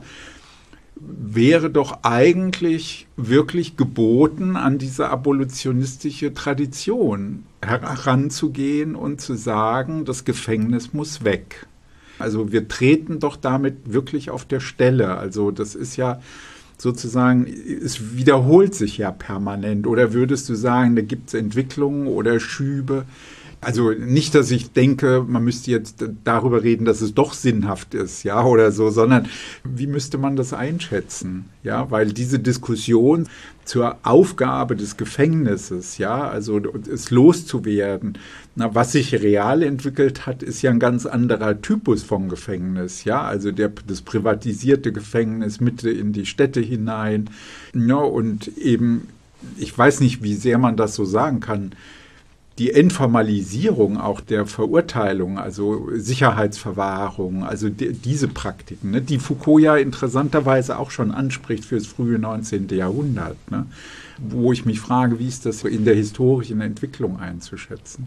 Speaker 2: wäre doch eigentlich wirklich geboten, an diese abolitionistische Tradition heranzugehen und zu sagen, das Gefängnis muss weg. Also wir treten doch damit wirklich auf der Stelle. Also das ist ja sozusagen, es wiederholt sich ja permanent. Oder würdest du sagen, da gibt es Entwicklungen oder Schübe, Also nicht, dass ich denke, man müsste jetzt darüber reden, dass es doch sinnhaft ist, ja, oder so, sondern wie müsste man das einschätzen? Ja, weil diese Diskussion zur Aufgabe des Gefängnisses, ja, also es loszuwerden, na, was sich real entwickelt hat, ist ja ein ganz anderer Typus von Gefängnis, ja, also der, das privatisierte Gefängnis Mitte in die Städte hinein, ja, und eben, ich weiß nicht, wie sehr man das so sagen kann, die Entformalisierung auch der Verurteilung, also Sicherheitsverwahrung, also die, diese Praktiken, ne, die Foucault ja interessanterweise auch schon anspricht für das frühe neunzehnte Jahrhundert, ne, wo ich mich frage, wie ist das in der historischen Entwicklung einzuschätzen?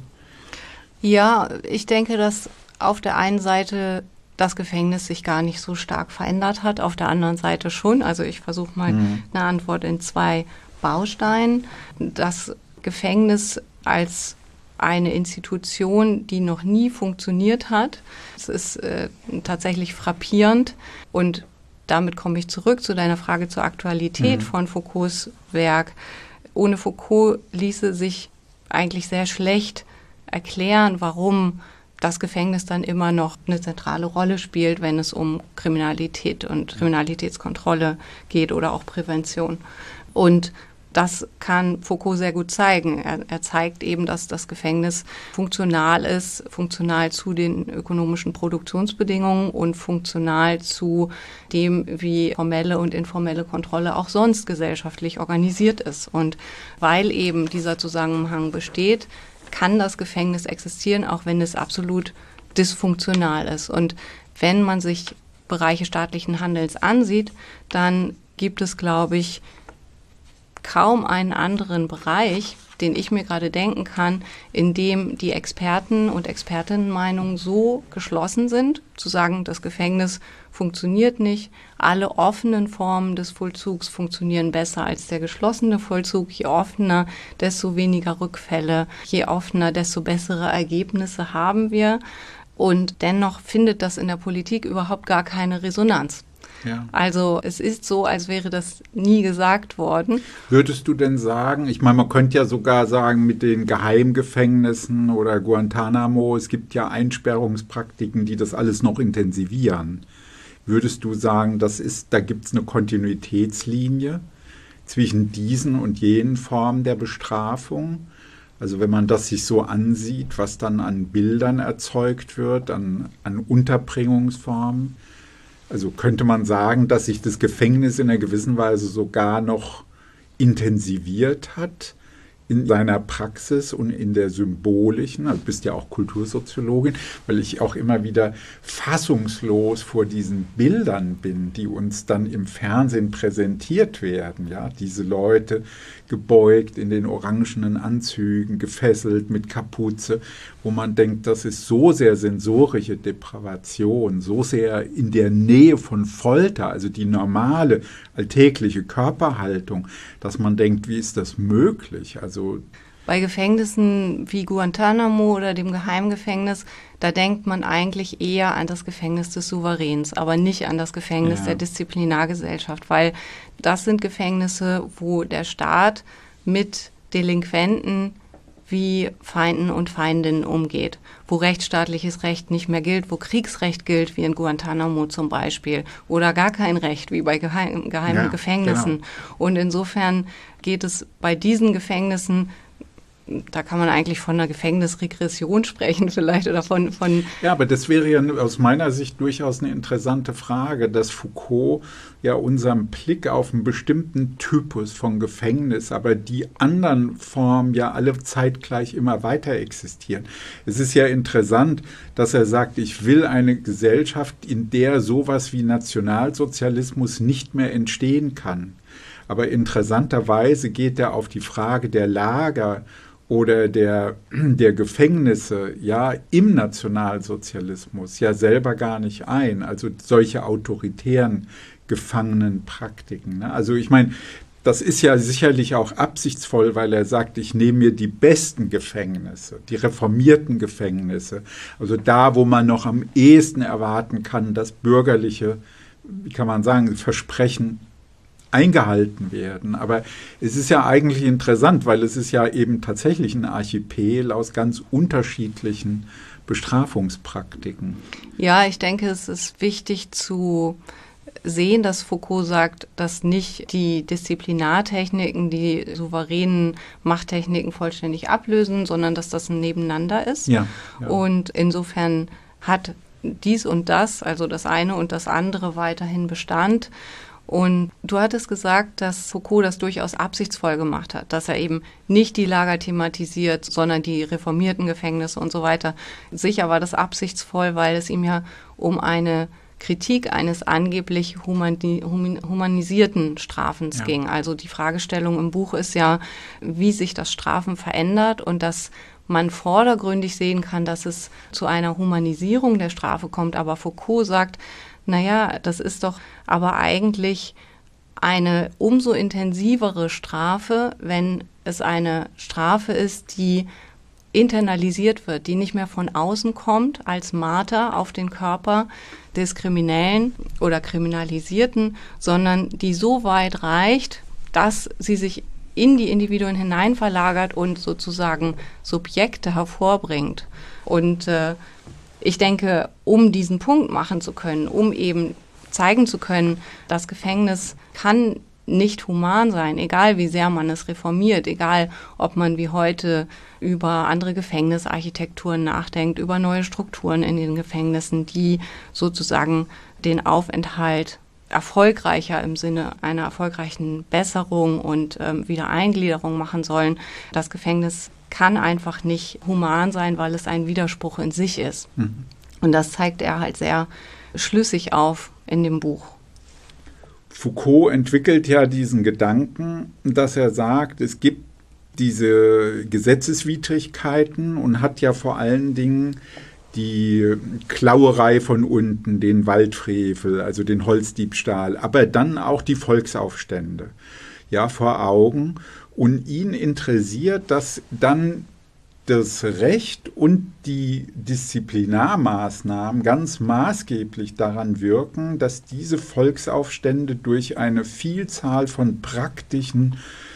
Speaker 3: Ja, ich denke, dass auf der einen Seite das Gefängnis sich gar nicht so stark verändert hat, auf der anderen Seite schon. Also ich versuche mal mhm. eine Antwort in zwei Bausteinen. Das Gefängnis als eine Institution, die noch nie funktioniert hat. Es ist äh, tatsächlich frappierend und damit komme ich zurück zu deiner Frage zur Aktualität mhm. von Foucaults Werk. Ohne Foucault ließe sich eigentlich sehr schlecht erklären, warum das Gefängnis dann immer noch eine zentrale Rolle spielt, wenn es um Kriminalität und Kriminalitätskontrolle geht oder auch Prävention. Und das kann Foucault sehr gut zeigen. Er, er zeigt eben, dass das Gefängnis funktional ist, funktional zu den ökonomischen Produktionsbedingungen und funktional zu dem, wie formelle und informelle Kontrolle auch sonst gesellschaftlich organisiert ist. Und weil eben dieser Zusammenhang besteht, kann das Gefängnis existieren, auch wenn es absolut dysfunktional ist. Und wenn man sich Bereiche staatlichen Handelns ansieht, dann gibt es, glaube ich, kaum einen anderen Bereich, den ich mir gerade denken kann, in dem die Experten und Expertinnenmeinungen so geschlossen sind, zu sagen, das Gefängnis funktioniert nicht, alle offenen Formen des Vollzugs funktionieren besser als der geschlossene Vollzug. Je offener, desto weniger Rückfälle, je offener, desto bessere Ergebnisse haben wir. Und dennoch findet das in der Politik überhaupt gar keine Resonanz. Ja. Also es ist so, als wäre das nie gesagt worden.
Speaker 2: Würdest du denn sagen, ich meine, man könnte ja sogar sagen, mit den Geheimgefängnissen oder Guantanamo, es gibt ja Einsperrungspraktiken, die das alles noch intensivieren. Würdest du sagen, das ist, da gibt es eine Kontinuitätslinie zwischen diesen und jenen Formen der Bestrafung? Also wenn man das sich so ansieht, was dann an Bildern erzeugt wird, an, an Unterbringungsformen, also könnte man sagen, dass sich das Gefängnis in einer gewissen Weise sogar noch intensiviert hat in seiner Praxis und in der symbolischen, also du bist ja auch Kultursoziologin, weil ich auch immer wieder fassungslos vor diesen Bildern bin, die uns dann im Fernsehen präsentiert werden, ja, diese Leute gebeugt in den orangenen Anzügen, gefesselt mit Kapuze, wo man denkt, das ist so sehr sensorische Depravation, so sehr in der Nähe von Folter, also die normale alltägliche Körperhaltung, dass man denkt, wie ist das möglich? Also
Speaker 3: bei Gefängnissen wie Guantanamo oder dem Geheimgefängnis, da denkt man eigentlich eher an das Gefängnis des Souveräns, aber nicht an das Gefängnis ja. der Disziplinargesellschaft, weil das sind Gefängnisse, wo der Staat mit Delinquenten wie Feinden und Feindinnen umgeht, wo rechtsstaatliches Recht nicht mehr gilt, wo Kriegsrecht gilt, wie in Guantanamo zum Beispiel, oder gar kein Recht, wie bei geheim, geheimen ja, Gefängnissen. Genau. Und insofern geht es bei diesen Gefängnissen, da kann man eigentlich von einer Gefängnisregression sprechen vielleicht oder von, von...
Speaker 2: Ja, aber das wäre ja aus meiner Sicht durchaus eine interessante Frage, dass Foucault ja unseren Blick auf einen bestimmten Typus von Gefängnis, aber die anderen Formen ja alle zeitgleich immer weiter existieren. Es ist ja interessant, dass er sagt, ich will eine Gesellschaft, in der sowas wie Nationalsozialismus nicht mehr entstehen kann. Aber interessanterweise geht er auf die Frage der Lager oder der, der Gefängnisse ja im Nationalsozialismus ja selber gar nicht ein, also solche autoritären Gefangenenpraktiken. Ne? Also ich meine, das ist ja sicherlich auch absichtsvoll, weil er sagt, ich nehme mir die besten Gefängnisse, die reformierten Gefängnisse, also da, wo man noch am ehesten erwarten kann, dass bürgerliche, wie kann man sagen, Versprechen eingehalten werden. Aber es ist ja eigentlich interessant, weil es ist ja eben tatsächlich ein Archipel aus ganz unterschiedlichen Bestrafungspraktiken.
Speaker 3: Ja, ich denke, es ist wichtig zu sehen, dass Foucault sagt, dass nicht die Disziplinartechniken die souveränen Machttechniken vollständig ablösen, sondern dass das ein Nebeneinander ist.
Speaker 2: Ja, ja.
Speaker 3: Und insofern hat dies und das, also das eine und das andere, weiterhin Bestand. Und du hattest gesagt, dass Foucault das durchaus absichtsvoll gemacht hat, dass er eben nicht die Lager thematisiert, sondern die reformierten Gefängnisse und so weiter. Sicher war das absichtsvoll, weil es ihm ja um eine Kritik eines angeblich humani- humanisierten Strafens ja. ging. Also die Fragestellung im Buch ist ja, wie sich das Strafen verändert und dass man vordergründig sehen kann, dass es zu einer Humanisierung der Strafe kommt. Aber Foucault sagt, naja, das ist doch aber eigentlich eine umso intensivere Strafe, wenn es eine Strafe ist, die internalisiert wird, die nicht mehr von außen kommt als Marter auf den Körper des Kriminellen oder Kriminalisierten, sondern die so weit reicht, dass sie sich in die Individuen hineinverlagert und sozusagen Subjekte hervorbringt. Und äh, ich denke, um diesen Punkt machen zu können, um eben zeigen zu können, das Gefängnis kann nicht human sein, egal wie sehr man es reformiert, egal ob man wie heute über andere Gefängnisarchitekturen nachdenkt, über neue Strukturen in den Gefängnissen, die sozusagen den Aufenthalt erfolgreicher im Sinne einer erfolgreichen Besserung und ähm, Wiedereingliederung machen sollen. Das Gefängnis kann einfach nicht human sein, weil es ein Widerspruch in sich ist. Mhm. Und das zeigt er halt sehr schlüssig auf in dem Buch.
Speaker 2: Foucault entwickelt ja diesen Gedanken, dass er sagt, es gibt diese Gesetzeswidrigkeiten und hat ja vor allen Dingen die Klauerei von unten, den Waldfrevel, also den Holzdiebstahl, aber dann auch die Volksaufstände, ja, vor Augen. Und ihn interessiert, dass dann das Recht und die Disziplinarmaßnahmen ganz maßgeblich daran wirken, dass diese Volksaufstände durch eine Vielzahl von praktischen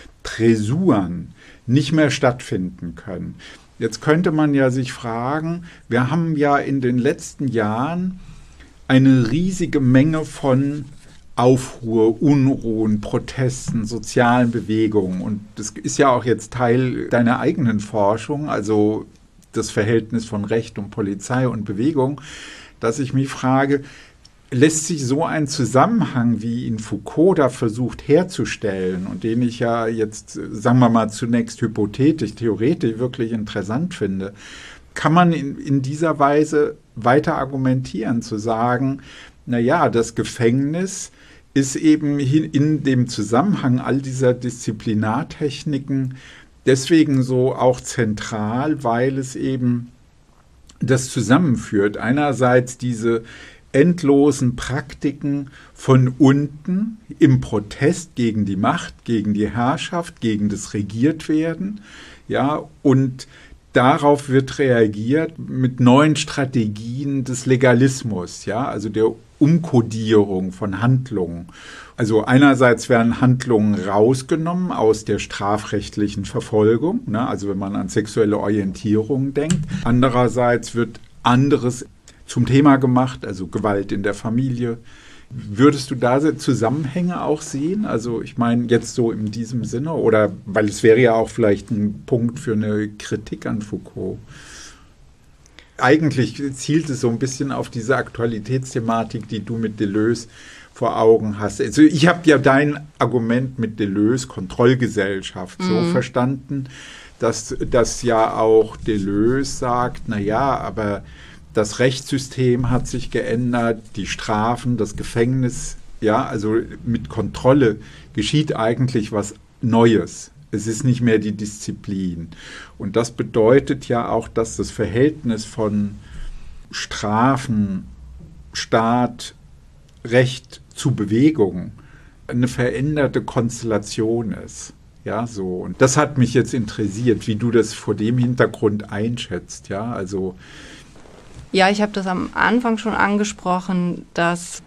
Speaker 2: Träsuren nicht mehr stattfinden können. Jetzt könnte man ja sich fragen, wir haben ja in den letzten Jahren eine riesige Menge von Aufruhr, Unruhen, Protesten, sozialen Bewegungen. Und das ist ja auch jetzt Teil deiner eigenen Forschung, also das Verhältnis von Recht und Polizei und Bewegung, dass ich mich frage, lässt sich so ein Zusammenhang, wie ihn Foucault da versucht herzustellen und den ich ja jetzt, sagen wir mal, zunächst hypothetisch, theoretisch wirklich interessant finde, kann man in, in dieser Weise weiter argumentieren, zu sagen, naja, das Gefängnis ist eben in dem Zusammenhang all dieser Disziplinartechniken deswegen so auch zentral, weil es eben das zusammenführt. Einerseits diese endlosen Praktiken von unten im Protest gegen die Macht, gegen die Herrschaft, gegen das Regiertwerden, ja, und darauf wird reagiert mit neuen Strategien des Legalismus, ja, also der Umkodierung von Handlungen. Also einerseits werden Handlungen rausgenommen aus der strafrechtlichen Verfolgung, ne, also wenn man an sexuelle Orientierung denkt. Andererseits wird anderes zum Thema gemacht, also Gewalt in der Familie. Würdest du da Zusammenhänge auch sehen? Also ich meine jetzt so in diesem Sinne, oder weil es wäre ja auch vielleicht ein Punkt für eine Kritik an Foucault. Eigentlich zielt es so ein bisschen auf diese Aktualitätsthematik, die du mit Deleuze vor Augen hast. Also ich habe ja dein Argument mit Deleuze, Kontrollgesellschaft, mhm. so verstanden, dass, dass ja auch Deleuze sagt, naja, aber das Rechtssystem hat sich geändert, die Strafen, das Gefängnis, ja, also mit Kontrolle geschieht eigentlich was Neues. Es ist nicht mehr die Disziplin. Und das bedeutet ja auch, dass das Verhältnis von Strafen, Staat, Recht zu Bewegung eine veränderte Konstellation ist. Ja, so. Und das hat mich jetzt interessiert, wie du das vor dem Hintergrund einschätzt, ja, also
Speaker 3: Ja, ich habe das am Anfang schon angesprochen, dass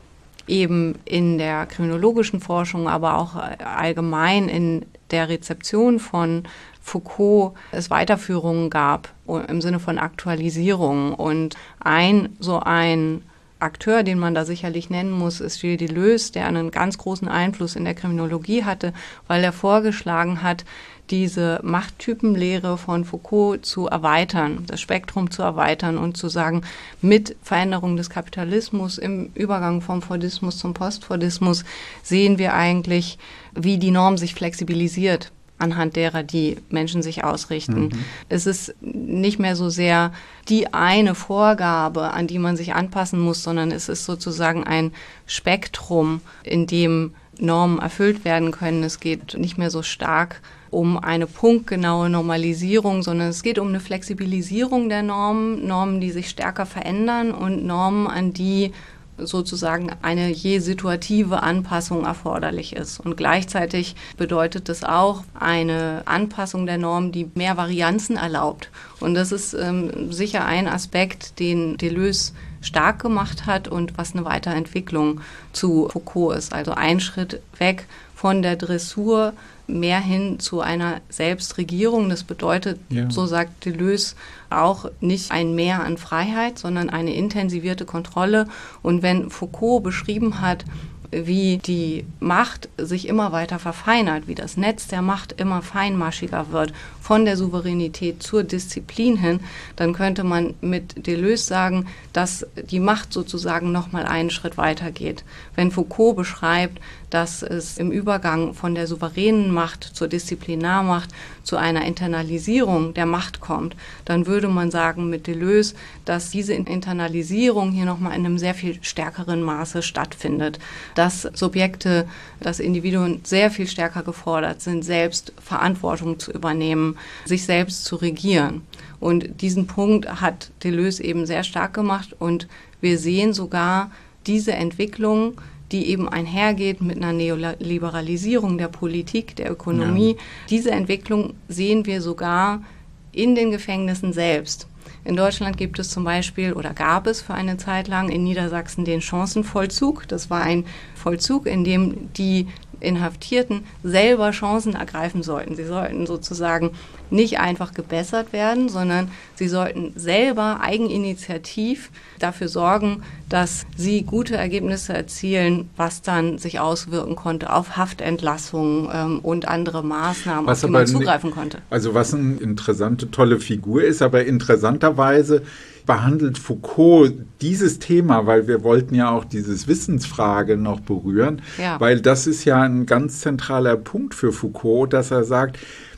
Speaker 3: eben in der kriminologischen Forschung, aber auch allgemein in der Rezeption von Foucault es Weiterführungen gab im Sinne von Aktualisierung. Und ein so ein Akteur, den man da sicherlich nennen muss, ist Gilles Deleuze, der einen ganz großen Einfluss in der Kriminologie hatte, weil er vorgeschlagen hat, diese Machttypenlehre von Foucault zu erweitern, das Spektrum zu erweitern und zu sagen, mit Veränderung des Kapitalismus im Übergang vom Fordismus zum Postfordismus sehen wir eigentlich, wie die Norm sich flexibilisiert, anhand derer die Menschen sich ausrichten. Mhm. Es ist nicht mehr so sehr die eine Vorgabe, an die man sich anpassen muss, sondern es ist sozusagen ein Spektrum, in dem Normen erfüllt werden können. Es geht nicht mehr so stark um eine punktgenaue Normalisierung, sondern es geht um eine Flexibilisierung der Normen, Normen, die sich stärker verändern und Normen, an die sozusagen eine je situative Anpassung erforderlich ist. Und gleichzeitig bedeutet das auch eine Anpassung der Norm, die mehr Varianzen erlaubt. Und das ist ähm, sicher ein Aspekt, den Deleuze stark gemacht hat und was eine Weiterentwicklung zu Foucault ist. Also ein Schritt weg von der Dressur mehr hin zu einer Selbstregierung. Das bedeutet, ja. so sagt Deleuze, auch nicht ein Mehr an Freiheit, sondern eine intensivierte Kontrolle. Und wenn Foucault beschrieben hat, wie die Macht sich immer weiter verfeinert, wie das Netz der Macht immer feinmaschiger wird, von der Souveränität zur Disziplin hin, dann könnte man mit Deleuze sagen, dass die Macht sozusagen nochmal einen Schritt weiter geht. Wenn Foucault beschreibt, dass es im Übergang von der souveränen Macht zur Disziplinarmacht zu einer Internalisierung der Macht kommt, dann würde man sagen mit Deleuze, dass diese Internalisierung hier nochmal in einem sehr viel stärkeren Maße stattfindet. Dass Subjekte, dass Individuen sehr viel stärker gefordert sind, selbst Verantwortung zu übernehmen, sich selbst zu regieren. Und diesen Punkt hat Deleuze eben sehr stark gemacht und wir sehen sogar diese Entwicklung, die eben einhergeht mit einer Neoliberalisierung der Politik, der Ökonomie. Ja. Diese Entwicklung sehen wir sogar in den Gefängnissen selbst. In Deutschland gibt es zum Beispiel oder gab es für eine Zeit lang in Niedersachsen den Chancenvollzug. Das war ein Vollzug, in dem die Inhaftierten selber Chancen ergreifen sollten. Sie sollten sozusagen nicht einfach gebessert werden, sondern sie sollten selber eigeninitiativ dafür sorgen, dass sie gute Ergebnisse erzielen, was dann sich auswirken konnte auf Haftentlassungen ähm, und andere Maßnahmen, was auf die man zugreifen konnte.
Speaker 2: Also was eine interessante, tolle Figur ist, aber interessanterweise behandelt Foucault dieses Thema, weil wir wollten ja auch dieses Wissensfrage noch berühren, ja. weil das ist ja ein ganz zentraler Punkt für Foucault, dass er sagt,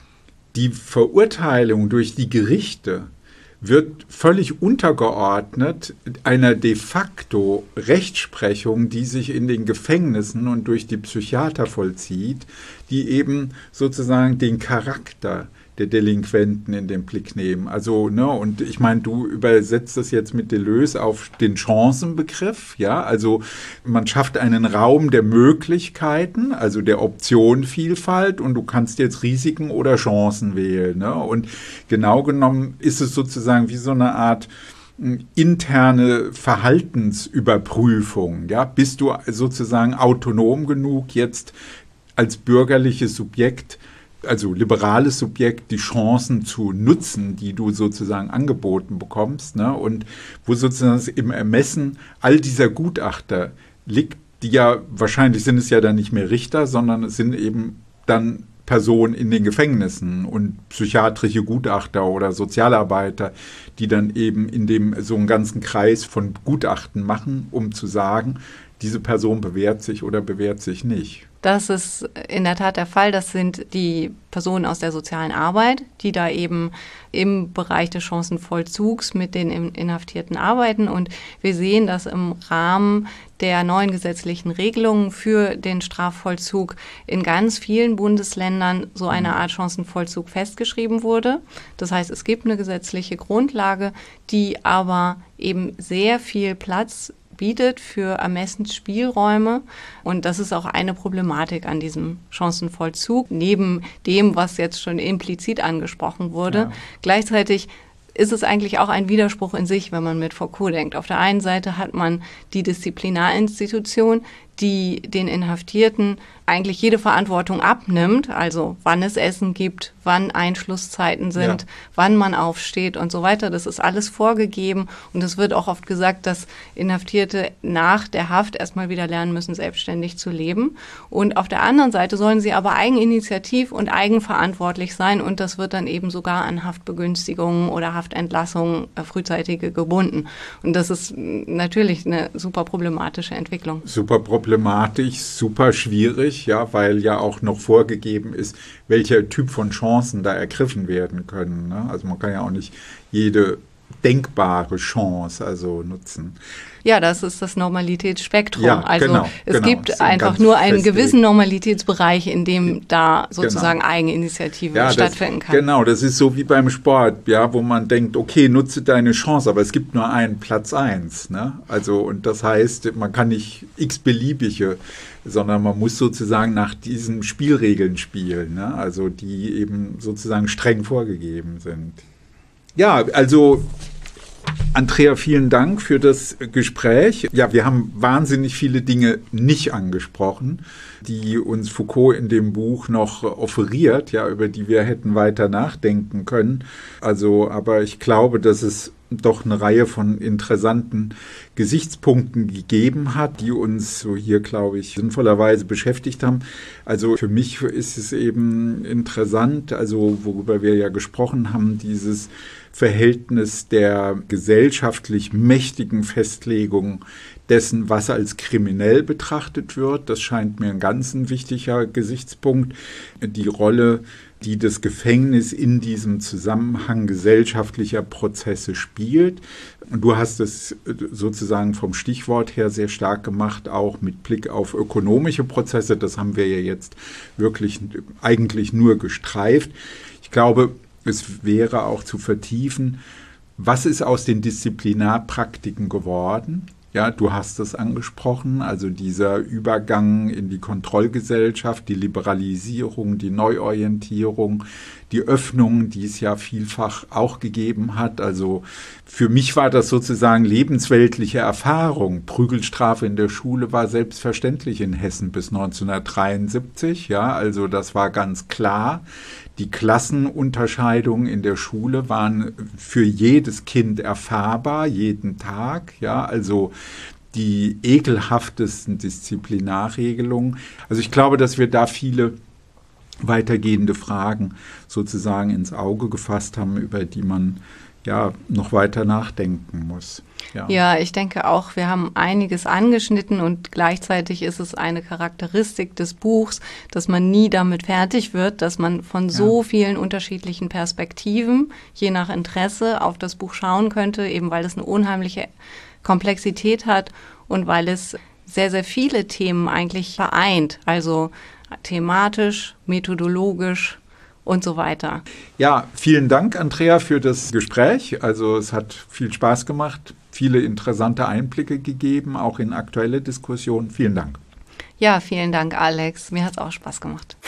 Speaker 2: die Verurteilung durch die Gerichte wird völlig untergeordnet einer de facto Rechtsprechung, die sich in den Gefängnissen und durch die Psychiater vollzieht, die eben sozusagen den Charakter der Delinquenten in den Blick nehmen. Also, ne, und ich meine, du übersetzt das jetzt mit Deleuze auf den Chancenbegriff, ja, also man schafft einen Raum der Möglichkeiten, also der Optionenvielfalt und du kannst jetzt Risiken oder Chancen wählen, ne, und genau genommen ist es sozusagen wie so eine Art interne Verhaltensüberprüfung, ja, bist du sozusagen autonom genug, jetzt als bürgerliches Subjekt, also liberales Subjekt, die Chancen zu nutzen, die du sozusagen angeboten bekommst, ne? Und wo sozusagen im Ermessen all dieser Gutachter liegt, die ja, wahrscheinlich sind es ja dann nicht mehr Richter, sondern es sind eben dann Personen in den Gefängnissen und psychiatrische Gutachter oder Sozialarbeiter, die dann eben in dem so einen ganzen Kreis von Gutachten machen, um zu sagen, diese Person bewährt sich oder bewährt sich nicht.
Speaker 3: Das ist in der Tat der Fall. Das sind die Personen aus der sozialen Arbeit, die da eben im Bereich des Chancenvollzugs mit den Inhaftierten arbeiten. Und wir sehen, dass im Rahmen der neuen gesetzlichen Regelungen für den Strafvollzug in ganz vielen Bundesländern so eine Art Chancenvollzug festgeschrieben wurde. Das heißt, es gibt eine gesetzliche Grundlage, die aber eben sehr viel Platz bietet für Ermessensspielräume. Und das ist auch eine Problematik an diesem Chancenvollzug, neben dem, was jetzt schon implizit angesprochen wurde. Ja. Gleichzeitig ist es eigentlich auch ein Widerspruch in sich, wenn man mit Foucault denkt. Auf der einen Seite hat man die Disziplinarinstitution, die den Inhaftierten eigentlich jede Verantwortung abnimmt, also wann es Essen gibt, wann Einschlusszeiten sind, ja. wann man aufsteht und so weiter. Das ist alles vorgegeben und es wird auch oft gesagt, dass Inhaftierte nach der Haft erstmal wieder lernen müssen, selbstständig zu leben. Und auf der anderen Seite sollen sie aber eigeninitiativ und eigenverantwortlich sein und das wird dann eben sogar an Haftbegünstigungen oder Haftentlassungen äh, frühzeitige gebunden. Und das ist natürlich eine super problematische Entwicklung.
Speaker 2: Super problematisch, super schwierig. Ja, weil ja auch noch vorgegeben ist, welcher Typ von Chancen da ergriffen werden können. Ne? Also man kann ja auch nicht jede denkbare Chance also nutzen.
Speaker 3: Ja, das ist das Normalitätsspektrum.
Speaker 2: Ja,
Speaker 3: also
Speaker 2: genau,
Speaker 3: es
Speaker 2: genau.
Speaker 3: gibt einfach nur einen gewissen Normalitätsbereich, in dem da sozusagen genau. Eigeninitiative
Speaker 2: ja,
Speaker 3: stattfinden
Speaker 2: das,
Speaker 3: kann.
Speaker 2: Genau, das ist so wie beim Sport, ja, wo man denkt, okay, nutze deine Chance, aber es gibt nur einen Platz eins. Ne? Also und das heißt, man kann nicht x-beliebige, sondern man muss sozusagen nach diesen Spielregeln spielen, ne? Also die eben sozusagen streng vorgegeben sind. Ja, also Andrea, vielen Dank für das Gespräch. Ja, wir haben wahnsinnig viele Dinge nicht angesprochen, die uns Foucault in dem Buch noch offeriert, ja, über die wir hätten weiter nachdenken können. Also, aber ich glaube, dass es doch eine Reihe von interessanten Gesichtspunkten gegeben hat, die uns so hier, glaube ich, sinnvollerweise beschäftigt haben. Also für mich ist es eben interessant, also worüber wir ja gesprochen haben, dieses Verhältnis der gesellschaftlich mächtigen Festlegung dessen, was als kriminell betrachtet wird. Das scheint mir ein ganz ein wichtiger Gesichtspunkt. Die Rolle, die das Gefängnis in diesem Zusammenhang gesellschaftlicher Prozesse spielt. Und du hast es sozusagen vom Stichwort her sehr stark gemacht, auch mit Blick auf ökonomische Prozesse. Das haben wir ja jetzt wirklich eigentlich nur gestreift. Ich glaube, es wäre auch zu vertiefen, was ist aus den Disziplinarpraktiken geworden? Ja, du hast es angesprochen, also dieser Übergang in die Kontrollgesellschaft, die Liberalisierung, die Neuorientierung, die Öffnung, die es ja vielfach auch gegeben hat. Also für mich war das sozusagen lebensweltliche Erfahrung. Prügelstrafe in der Schule war selbstverständlich in Hessen bis neunzehnhundertdreiundsiebzig. Ja, also das war ganz klar. Die Klassenunterscheidungen in der Schule waren für jedes Kind erfahrbar, jeden Tag. Ja, also die ekelhaftesten Disziplinarregelungen. Also ich glaube, dass wir da viele weitergehende Fragen sozusagen ins Auge gefasst haben, über die man ja noch weiter nachdenken muss. Ja.
Speaker 3: ja, ich denke auch, wir haben einiges angeschnitten und gleichzeitig ist es eine Charakteristik des Buchs, dass man nie damit fertig wird, dass man von so ja. vielen unterschiedlichen Perspektiven, je nach Interesse, auf das Buch schauen könnte, eben weil es eine unheimliche Komplexität hat und weil es sehr, sehr viele Themen eigentlich vereint, also thematisch, methodologisch und so weiter.
Speaker 2: Ja, vielen Dank, Andrea, für das Gespräch. Also es hat viel Spaß gemacht, viele interessante Einblicke gegeben, auch in aktuelle Diskussionen. Vielen Dank.
Speaker 3: Ja, vielen Dank, Alex. Mir hat es auch Spaß gemacht.